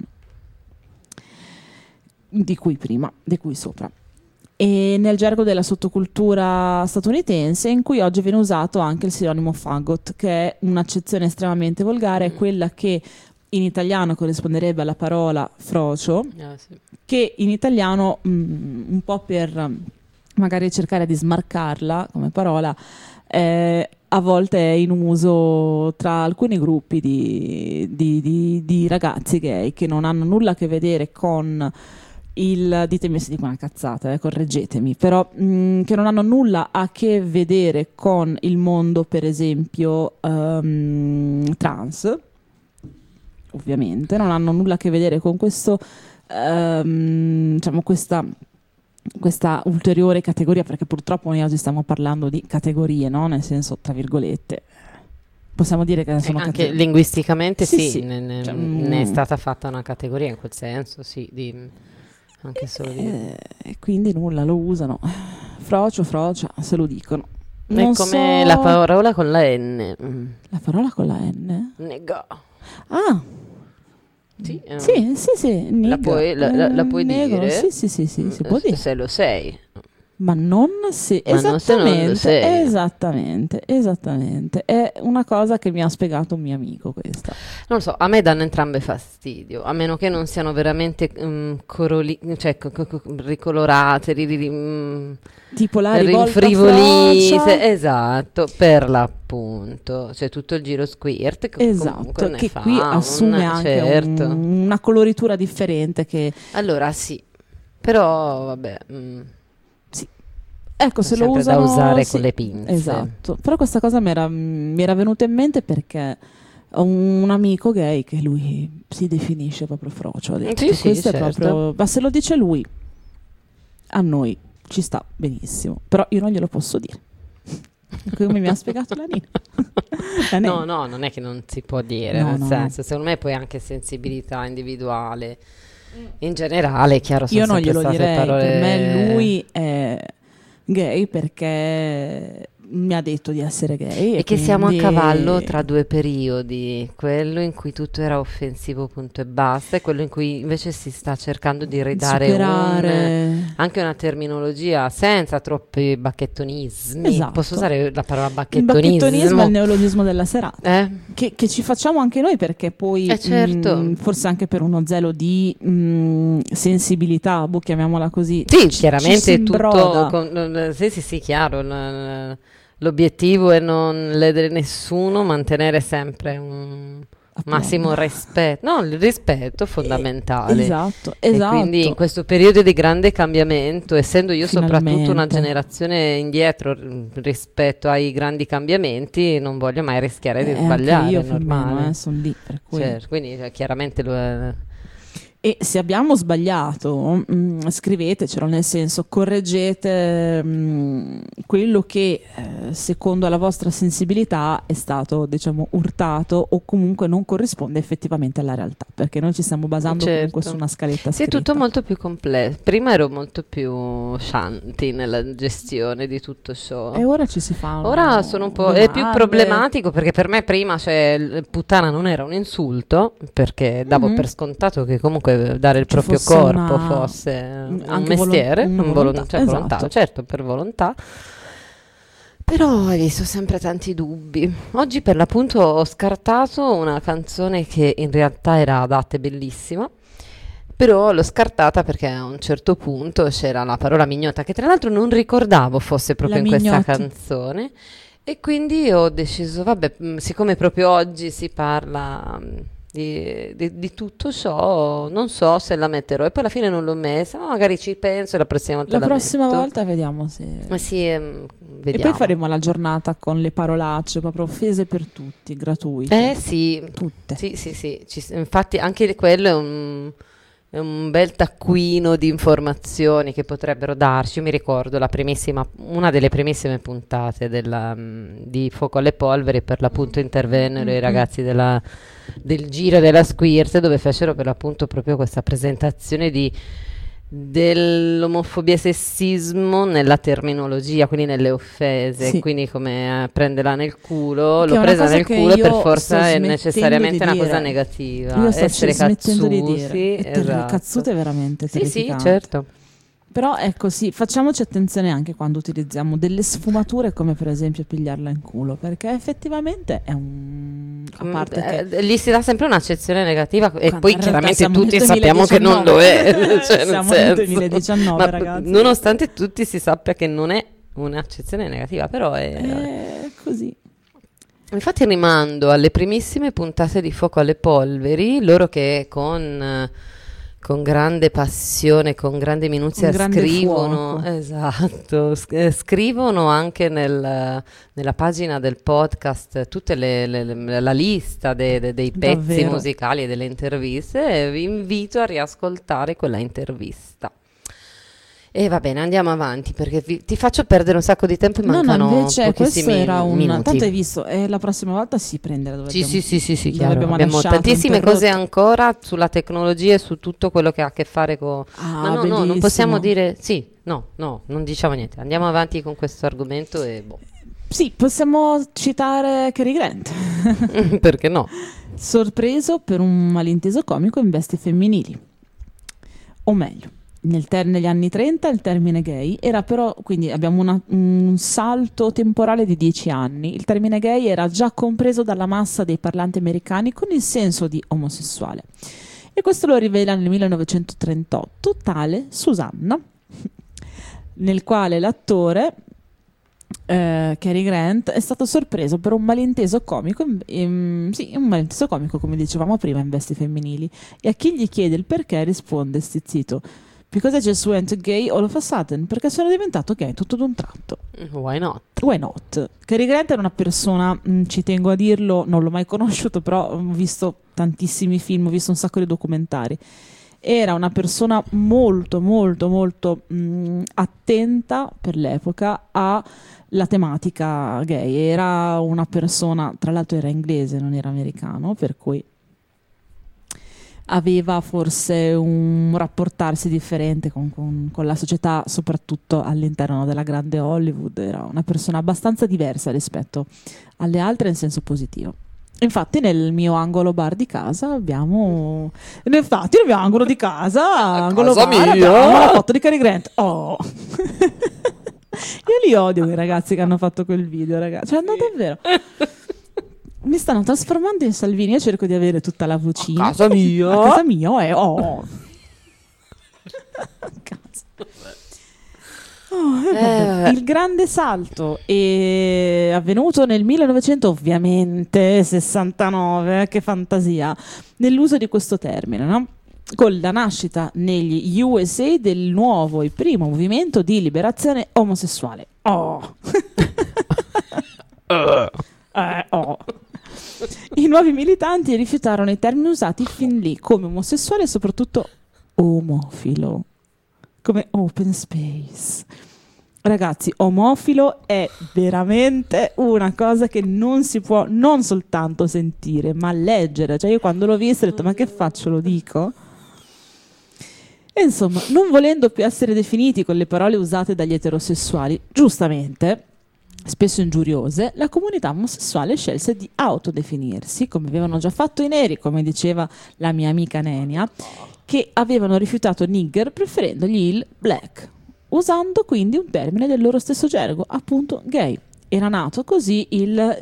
Speaker 4: di cui sopra. E nel gergo della sottocultura statunitense, in cui oggi viene usato anche il sinonimo faggot, che è un'accezione estremamente volgare, è quella che in italiano corrisponderebbe alla parola frocio, che in italiano un po' per magari cercare di smarcarla come parola, a volte è in uso tra alcuni gruppi di ragazzi gay che non hanno nulla a che vedere con ditemi se dico una cazzata, correggetemi, però che non hanno nulla a che vedere con il mondo, per esempio, trans, ovviamente, non hanno nulla a che vedere con questo, diciamo, questa ulteriore categoria, perché purtroppo noi oggi stiamo parlando di categorie, no? Nel senso, tra virgolette. Possiamo dire che sono
Speaker 3: anche linguisticamente
Speaker 4: sì.
Speaker 3: Ne è stata fatta una categoria in quel senso, sì, anche solo
Speaker 4: e quindi nulla, lo usano. Frocia, se lo dicono.
Speaker 3: È come la parola con la N.
Speaker 4: La parola con la N?
Speaker 3: Nega.
Speaker 4: Ah.
Speaker 3: Sì.
Speaker 4: Sì.
Speaker 3: La puoi dire?
Speaker 4: Sì, si può dire.
Speaker 3: Se lo sei.
Speaker 4: Ma non se esattamente. È una cosa che mi ha spiegato un mio amico, questa.
Speaker 3: Non lo so, a me danno entrambe fastidio, a meno che non siano veramente ricolorate,
Speaker 4: tipo la rivolta
Speaker 3: rinfrivolite, esatto, per l'appunto, cioè tutto il giro squirt,
Speaker 4: esatto, che qui assume anche una coloritura differente che...
Speaker 3: Allora sì, però vabbè...
Speaker 4: Ecco, se lo usano
Speaker 3: da usare con le pinze.
Speaker 4: Esatto. Però questa cosa mi era venuta in mente perché ho un amico gay che lui si definisce proprio frocio. Ha detto,
Speaker 3: sì,
Speaker 4: questo
Speaker 3: certo.
Speaker 4: è proprio, ma se lo dice lui, a noi ci sta benissimo. Però io non glielo posso dire. Come mi ha spiegato la Nina.
Speaker 3: No, non è che non si può dire, nel senso, secondo me poi anche sensibilità individuale. In generale, chiaro, sono
Speaker 4: io non
Speaker 3: sempre
Speaker 4: glielo
Speaker 3: state
Speaker 4: direi,
Speaker 3: parole...
Speaker 4: per me lui è gay perché mi ha detto di essere gay
Speaker 3: e che siamo a cavallo tra due periodi, quello in cui tutto era offensivo punto e basta e quello in cui invece si sta cercando di ridare anche una terminologia senza troppi bacchettonismi.
Speaker 4: Esatto.
Speaker 3: Posso usare la parola bacchettonismo?
Speaker 4: Il bacchettonismo è il neologismo della serata,
Speaker 3: che
Speaker 4: ci facciamo anche noi perché poi
Speaker 3: certo.
Speaker 4: Forse anche per uno zelo di sensibilità, chiamiamola così.
Speaker 3: Sì, chiaramente
Speaker 4: tutto
Speaker 3: sì, chiaro. L'obiettivo è non ledere nessuno, mantenere sempre massimo rispetto, no, il rispetto fondamentale.
Speaker 4: Esatto.
Speaker 3: E quindi in questo periodo di grande cambiamento, essendo io soprattutto una generazione indietro rispetto ai grandi cambiamenti, non voglio mai rischiare di sbagliare,
Speaker 4: io
Speaker 3: è normale.
Speaker 4: sono lì, per cui.
Speaker 3: Certo, quindi chiaramente
Speaker 4: E se abbiamo sbagliato, scrivetecelo, nel senso correggete quello che secondo la vostra sensibilità è stato, diciamo, urtato o comunque non corrisponde effettivamente alla realtà, perché noi ci stiamo basando comunque su una scaletta
Speaker 3: Sì, è
Speaker 4: scritta.
Speaker 3: tutto molto più complesso. Prima ero molto più scianti nella gestione di tutto ciò.
Speaker 4: E ora ci si fa.
Speaker 3: Ora sono un po'. È più problematico perché per me prima, cioè, puttana non era un insulto, perché davo per scontato che comunque dare il
Speaker 4: Ci
Speaker 3: proprio
Speaker 4: fosse
Speaker 3: corpo fosse un
Speaker 4: anche
Speaker 3: mestiere,
Speaker 4: volontà,
Speaker 3: cioè volontà,
Speaker 4: esatto.
Speaker 3: certo, per volontà. Però hai visto sempre tanti dubbi. Oggi per l'appunto ho scartato una canzone che in realtà era adatta e bellissima, però l'ho scartata perché a un certo punto c'era la parola mignotta, che tra l'altro non ricordavo fosse proprio
Speaker 4: La
Speaker 3: in questa
Speaker 4: mignotta.
Speaker 3: canzone, e quindi ho deciso, vabbè, siccome proprio oggi si parla di tutto ciò, non so se la metterò, e poi alla fine non l'ho messa, ma magari ci penso e la prossima volta
Speaker 4: La
Speaker 3: la
Speaker 4: prossima
Speaker 3: metto.
Speaker 4: volta vediamo se.
Speaker 3: Ma sì,
Speaker 4: E
Speaker 3: vediamo.
Speaker 4: poi faremo la giornata con le parolacce proprio offese per tutti, gratuite.
Speaker 3: Sì,
Speaker 4: Tutte.
Speaker 3: sì. Infatti anche quello è un bel taccuino di informazioni che potrebbero darci. Io mi ricordo una delle primissime puntate di Fuoco alle Polveri, per l'appunto intervennero i ragazzi del Giro della Squirt, dove fecero per l'appunto proprio questa presentazione dell'omofobia e sessismo nella terminologia, quindi nelle offese,
Speaker 4: Sì.
Speaker 3: quindi come prenderla nel culo,
Speaker 4: Che è
Speaker 3: l'ho
Speaker 4: una
Speaker 3: presa
Speaker 4: cosa
Speaker 3: nel
Speaker 4: che
Speaker 3: culo e per
Speaker 4: io
Speaker 3: forza
Speaker 4: sto
Speaker 3: è
Speaker 4: smettendo
Speaker 3: necessariamente
Speaker 4: di
Speaker 3: una
Speaker 4: dire.
Speaker 3: cosa negativa.
Speaker 4: Io sto
Speaker 3: Essere
Speaker 4: smettendo di
Speaker 3: cazzusi,
Speaker 4: dire.
Speaker 3: esatto.
Speaker 4: Cazzute è veramente
Speaker 3: Sì,
Speaker 4: terrificante.
Speaker 3: certo.
Speaker 4: Però è così, facciamoci attenzione anche quando utilizziamo delle sfumature come per esempio pigliarla in culo, perché effettivamente è a parte che
Speaker 3: Gli si dà sempre un'accezione negativa e
Speaker 4: Quando
Speaker 3: poi
Speaker 4: in realtà
Speaker 3: chiaramente
Speaker 4: siamo
Speaker 3: tutti
Speaker 4: nel
Speaker 3: sappiamo che non lo è. Cioè, nel
Speaker 4: siamo nel
Speaker 3: senso.
Speaker 4: 2019,
Speaker 3: Ma
Speaker 4: ragazzi.
Speaker 3: nonostante tutti si sappia che non è un'accezione negativa, però
Speaker 4: È così.
Speaker 3: Infatti rimando alle primissime puntate di Fuoco alle Polveri, loro che con grande passione, con grande minuzia
Speaker 4: Un grande
Speaker 3: scrivono,
Speaker 4: fuoco.
Speaker 3: esatto, scrivono anche nella pagina del podcast tutta la lista dei pezzi
Speaker 4: Davvero.
Speaker 3: musicali e delle interviste, e vi invito a riascoltare quella intervista. E va bene, andiamo avanti perché ti faccio perdere un sacco di tempo e mancano
Speaker 4: invece questo
Speaker 3: pochissimi
Speaker 4: era
Speaker 3: minuti.
Speaker 4: tanto hai visto, la prossima volta si prende dove
Speaker 3: Sì,
Speaker 4: dove
Speaker 3: chiaro. Abbiamo
Speaker 4: lasciato,
Speaker 3: tantissime
Speaker 4: interrotto.
Speaker 3: cose ancora sulla tecnologia e su tutto quello che ha a che fare con... Ma no, non
Speaker 4: bellissimo.
Speaker 3: possiamo dire... Sì, no, non diciamo niente. Andiamo avanti con questo argomento e boh.
Speaker 4: Sì, possiamo citare Cary Grant.
Speaker 3: Perché no?
Speaker 4: Sorpreso per un malinteso comico in vesti femminili. O meglio, negli anni 30 il termine gay era però, quindi abbiamo un salto temporale di 10 anni. Il termine gay era già compreso dalla massa dei parlanti americani con il senso di omosessuale. E questo lo rivela nel 1938 tale Susanna, nel quale l'attore Cary Grant è stato sorpreso per un malinteso comico, un malinteso comico come dicevamo prima in vesti femminili, e a chi gli chiede il perché risponde stizzito: because I just went gay all of a sudden, perché sono diventato gay tutto d'un tratto.
Speaker 3: Why not?
Speaker 4: Why not? Cary Grant era una persona, ci tengo a dirlo, non l'ho mai conosciuto, però ho visto tantissimi film, ho visto un sacco di documentari. Era una persona molto molto molto attenta per l'epoca alla tematica gay. Era una persona, tra l'altro era inglese, non era americano, per cui aveva forse un rapportarsi differente con la società, soprattutto all'interno della grande Hollywood. Era una persona abbastanza diversa rispetto alle altre in senso positivo. Infatti nel mio angolo bar di casa abbiamo angolo bar,
Speaker 3: mia.
Speaker 4: abbiamo la foto di Cary Grant. Io li odio quei ragazzi che hanno fatto quel video, ragazzi, cioè no, davvero mi stanno trasformando in Salvini. Io cerco di avere tutta la vocina
Speaker 3: A casa mia.
Speaker 4: a casa mia è cazzo. Vabbè. Il grande salto è avvenuto nel 1969, che fantasia, nell'uso di questo termine, no? Con la nascita negli USA del nuovo e primo movimento di liberazione omosessuale. I nuovi militanti rifiutarono i termini usati fin lì come omosessuale e soprattutto omofilo, come open space. Ragazzi, omofilo è veramente una cosa che non si può non soltanto sentire, ma leggere. Cioè io quando l'ho visto ho detto, ma che faccio, lo dico? E insomma, non volendo più essere definiti con le parole usate dagli eterosessuali, giustamente, spesso ingiuriose, la comunità omosessuale scelse di autodefinirsi, come avevano già fatto i neri, come diceva la mia amica Nenia, che avevano rifiutato nigger preferendogli il black, usando quindi un termine del loro stesso gergo, appunto gay. Era nato così quello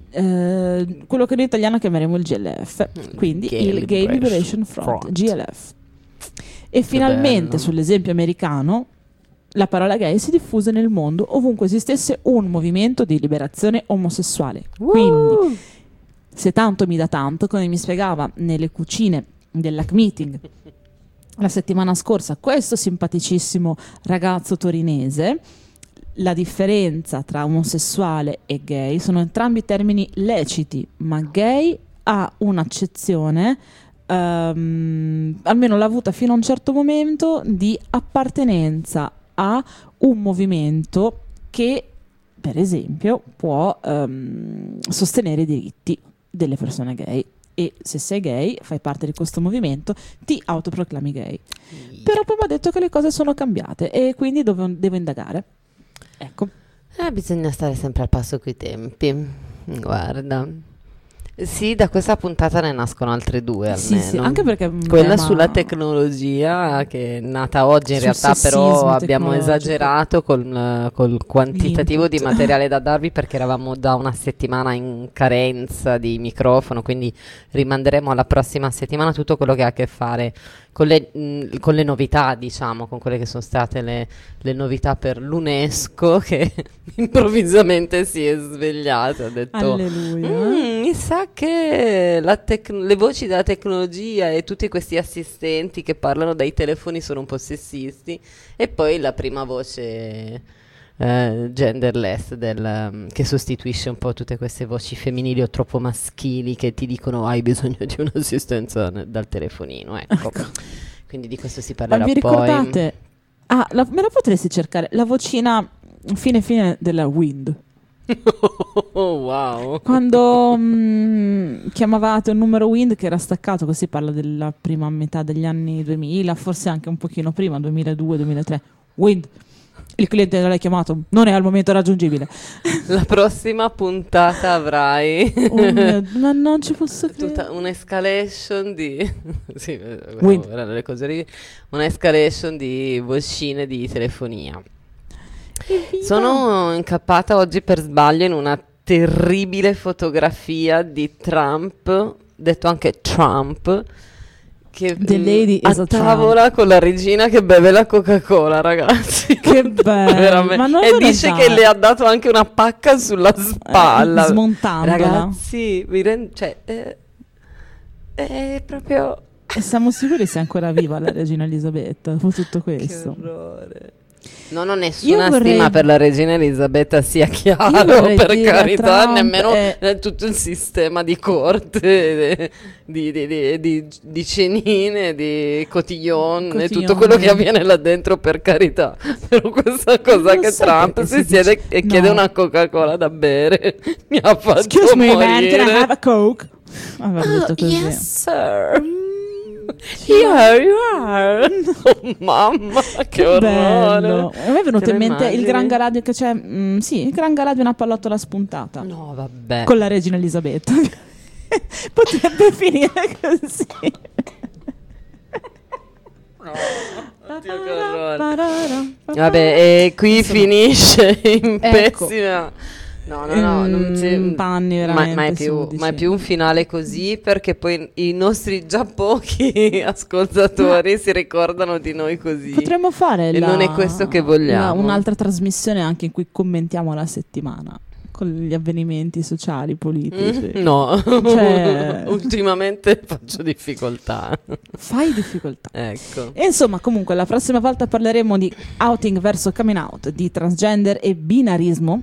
Speaker 4: che in italiano chiameremo il GLF, quindi il Gay Liberation Front, GLF. E finalmente, sull'esempio americano, la parola gay si diffuse nel mondo ovunque esistesse un movimento di liberazione omosessuale. Quindi, se tanto mi dà tanto, come mi spiegava nelle cucine dell'Hack Meeting la settimana scorsa questo simpaticissimo ragazzo torinese, la differenza tra omosessuale e gay sono entrambi termini leciti, ma gay ha un'accezione, almeno l'ha avuta fino a un certo momento, di appartenenza a un movimento che, per esempio, può sostenere i diritti delle persone gay. E se sei gay, fai parte di questo movimento, ti autoproclami gay. Però poi mi ha detto che le cose sono cambiate e quindi devo indagare. Ecco.
Speaker 3: Bisogna stare sempre al passo coi tempi. Guarda. Sì, da questa puntata ne nascono altre due almeno.
Speaker 4: Sì, anche perché
Speaker 3: quella sulla tecnologia, che è nata oggi in realtà, però abbiamo esagerato col quantitativo di materiale da darvi, perché eravamo da una settimana in carenza di microfono, quindi rimanderemo alla prossima settimana tutto quello che ha a che fare con le novità, diciamo, con quelle che sono state le novità per l'UNESCO, che improvvisamente si è svegliato, ha detto
Speaker 4: alleluia.
Speaker 3: Mi sa che le voci della tecnologia e tutti questi assistenti che parlano dai telefoni sono un po' sessisti, e poi la prima voce genderless che sostituisce un po' tutte queste voci femminili o troppo maschili che ti dicono hai bisogno di un'assistenza dal telefonino, ecco. Quindi di questo si parlerà
Speaker 4: poi. Vi
Speaker 3: poi.
Speaker 4: ricordate? Me la potresti cercare la vocina fine della Wind?
Speaker 3: Oh, wow.
Speaker 4: Quando chiamavate un numero Wind che era staccato, così parla della prima metà degli anni 2000, forse anche un pochino prima, 2002-2003. Wind, il cliente l'hai chiamato, non è al momento raggiungibile.
Speaker 3: La prossima puntata avrai
Speaker 4: ma non ci posso credere.
Speaker 3: tutta un'escalation di sì,
Speaker 4: Wind.
Speaker 3: le cose un'escalation di vocine di telefonia. Sono incappata oggi per sbaglio in una terribile fotografia di Trump, detto anche Trump, che
Speaker 4: The lady
Speaker 3: a
Speaker 4: is a
Speaker 3: tavola
Speaker 4: Trump.
Speaker 3: con la regina che beve la Coca-Cola, ragazzi.
Speaker 4: Che bello. Ma non
Speaker 3: e
Speaker 4: lo
Speaker 3: dice
Speaker 4: dare.
Speaker 3: che le ha dato anche una pacca sulla spalla,
Speaker 4: smontandola.
Speaker 3: ragazzi. È proprio
Speaker 4: E siamo sicuri se è ancora viva la regina Elisabetta dopo tutto questo?
Speaker 3: che orrore. Non ho nessuna
Speaker 4: Io vorrei-
Speaker 3: stima per la regina Elisabetta, sia
Speaker 4: Io
Speaker 3: chiaro,
Speaker 4: vorrei
Speaker 3: per
Speaker 4: dire a
Speaker 3: carità,
Speaker 4: Trump
Speaker 3: nemmeno
Speaker 4: è-
Speaker 3: tutto il sistema di corte, di cenine, di cotillon e tutto quello che avviene là dentro, per carità. Però questa cosa
Speaker 4: Non
Speaker 3: che
Speaker 4: so
Speaker 3: Trump
Speaker 4: perché
Speaker 3: si
Speaker 4: si
Speaker 3: siede
Speaker 4: dice-
Speaker 3: e
Speaker 4: no.
Speaker 3: chiede una Coca-Cola da bere mi ha fatto
Speaker 4: Excuse me, man,
Speaker 3: morire.
Speaker 4: can I have a Coke? Aveva detto così.
Speaker 3: Yes, sir. Here you are. Oh, mamma, che orrore.
Speaker 4: Bello. A me è venuto
Speaker 3: Te
Speaker 4: in
Speaker 3: lo
Speaker 4: mente il
Speaker 3: immagini?
Speaker 4: Gran Galadio che c'è. Sì, il Gran Galadio è una pallottola spuntata.
Speaker 3: No, vabbè.
Speaker 4: Con la regina Elisabetta. Potrebbe finire così.
Speaker 3: Oddio, che orrore. Vabbè, e qui finisce in
Speaker 4: Ecco.
Speaker 3: pessima No, non si-
Speaker 4: panni veramente
Speaker 3: ma è più un finale così, perché poi i nostri già pochi ascoltatori si ricordano di noi così.
Speaker 4: Potremmo fare
Speaker 3: e non è questo che vogliamo.
Speaker 4: un'altra trasmissione anche in cui commentiamo la settimana con gli avvenimenti sociali, politici.
Speaker 3: No,
Speaker 4: Cioè-
Speaker 3: ultimamente faccio difficoltà.
Speaker 4: Fai difficoltà.
Speaker 3: Ecco.
Speaker 4: E insomma, comunque, la prossima volta parleremo di outing verso coming out, di transgender e binarismo,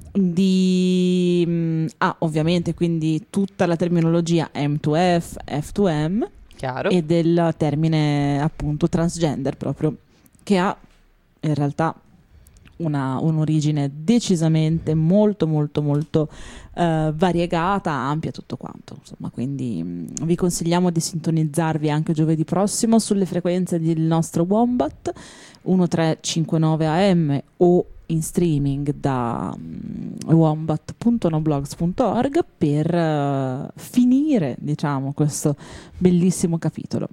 Speaker 4: ovviamente, quindi tutta la terminologia M2F, F2M
Speaker 3: Chiaro.
Speaker 4: e del termine appunto transgender proprio, che ha in realtà un'origine decisamente molto variegata, ampia, tutto quanto, insomma. Quindi vi consigliamo di sintonizzarvi anche giovedì prossimo sulle frequenze del nostro Wombat 1359 AM o in streaming da wombat.noblogs.org per finire, diciamo, questo bellissimo capitolo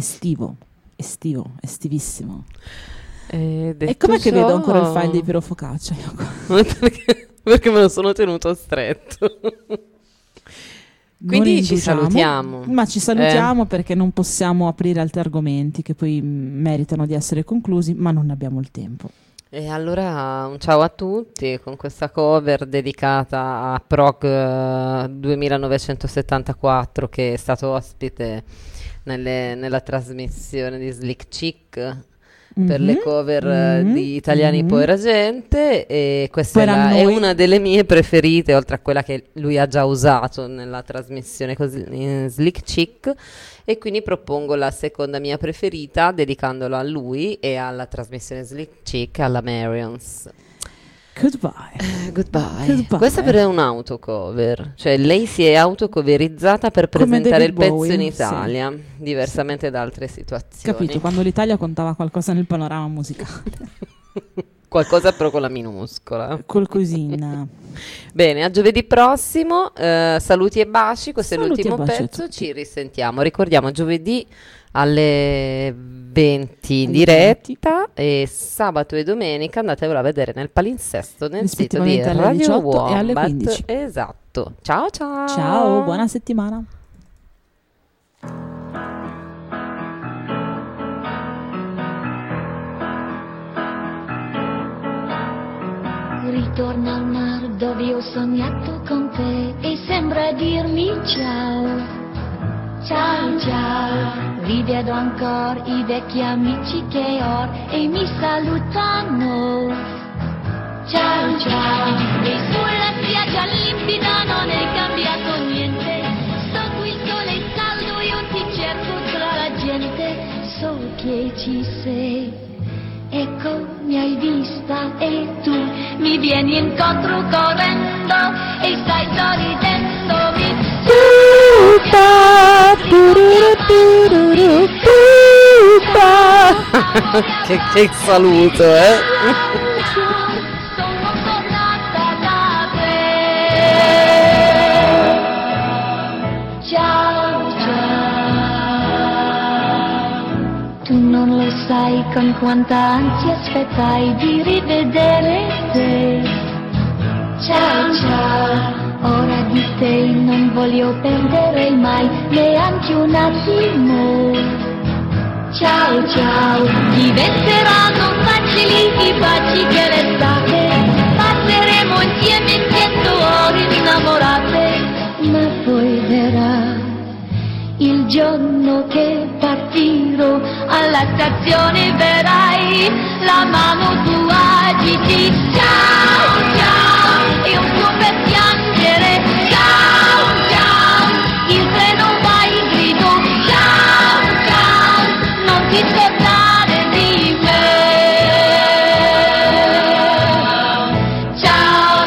Speaker 4: estivissimo. E com'è che vedo ancora il file di Piero Focaccia?
Speaker 3: perché me lo sono tenuto stretto. Quindi ci salutiamo.
Speaker 4: Ma ci salutiamo perché non possiamo aprire altri argomenti che poi meritano di essere conclusi, ma non ne abbiamo il tempo.
Speaker 3: E allora un ciao a tutti con questa cover dedicata a Prog 2974, che è stato ospite nella trasmissione di Slick Chick per le cover di Italiani Poera Gente, e questa è una delle mie preferite, oltre a quella che lui ha già usato nella trasmissione in Slick Chick, e quindi propongo la seconda mia preferita dedicandola a lui e alla trasmissione Slick Chick, alla Marions. Goodbye. Questa però è un autocover, cioè lei si è autocoverizzata per presentare il pezzo in Italia, diversamente da altre situazioni.
Speaker 4: Capito, quando l'Italia contava qualcosa nel panorama musicale.
Speaker 3: Qualcosa però con la minuscola.
Speaker 4: Qualcosina.
Speaker 3: Bene, a giovedì prossimo, saluti e baci, questo è l'ultimo pezzo, ci risentiamo. Ricordiamo giovedì alle 20 in diretta e sabato e domenica andatevelo a vedere nel palinsesto nel sito di Radio Wombat
Speaker 4: e alle 15.
Speaker 3: Esatto. Ciao.
Speaker 4: Ciao, buona settimana.
Speaker 9: Ritorno al mare dove ho sognato con te e sembra dirmi ciao. Ciao, rivedo ancora i vecchi amici che ho e mi salutano. Ciao, e sulla spiaggia limpida non è cambiato niente. Sto qui, il sole è caldo, io ti cerco tra la gente. So che ci sei, ecco mi hai vista e tu mi vieni incontro correndo e stai sorridendomi.
Speaker 3: Che saluto,
Speaker 9: Sono tornata da te. Ciao. Tu non lo sai con quanta ansia aspettai di rivedere te. Ciao. Ora di te non voglio perdere mai neanche un attimo. Ciao, diventeranno facili i baci che l'estate. Passeremo insieme 100 ore innamorate. Ma poi verrà il giorno che partirò, alla stazione vedrai la mano tua agiti. Ciao, e un tuo per piangere. Ciao, il treno va in grido. Ciao, non ti scordare di me. Ciao.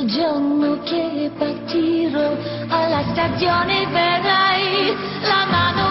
Speaker 9: il giorno che partirò alla stazione verrai la mano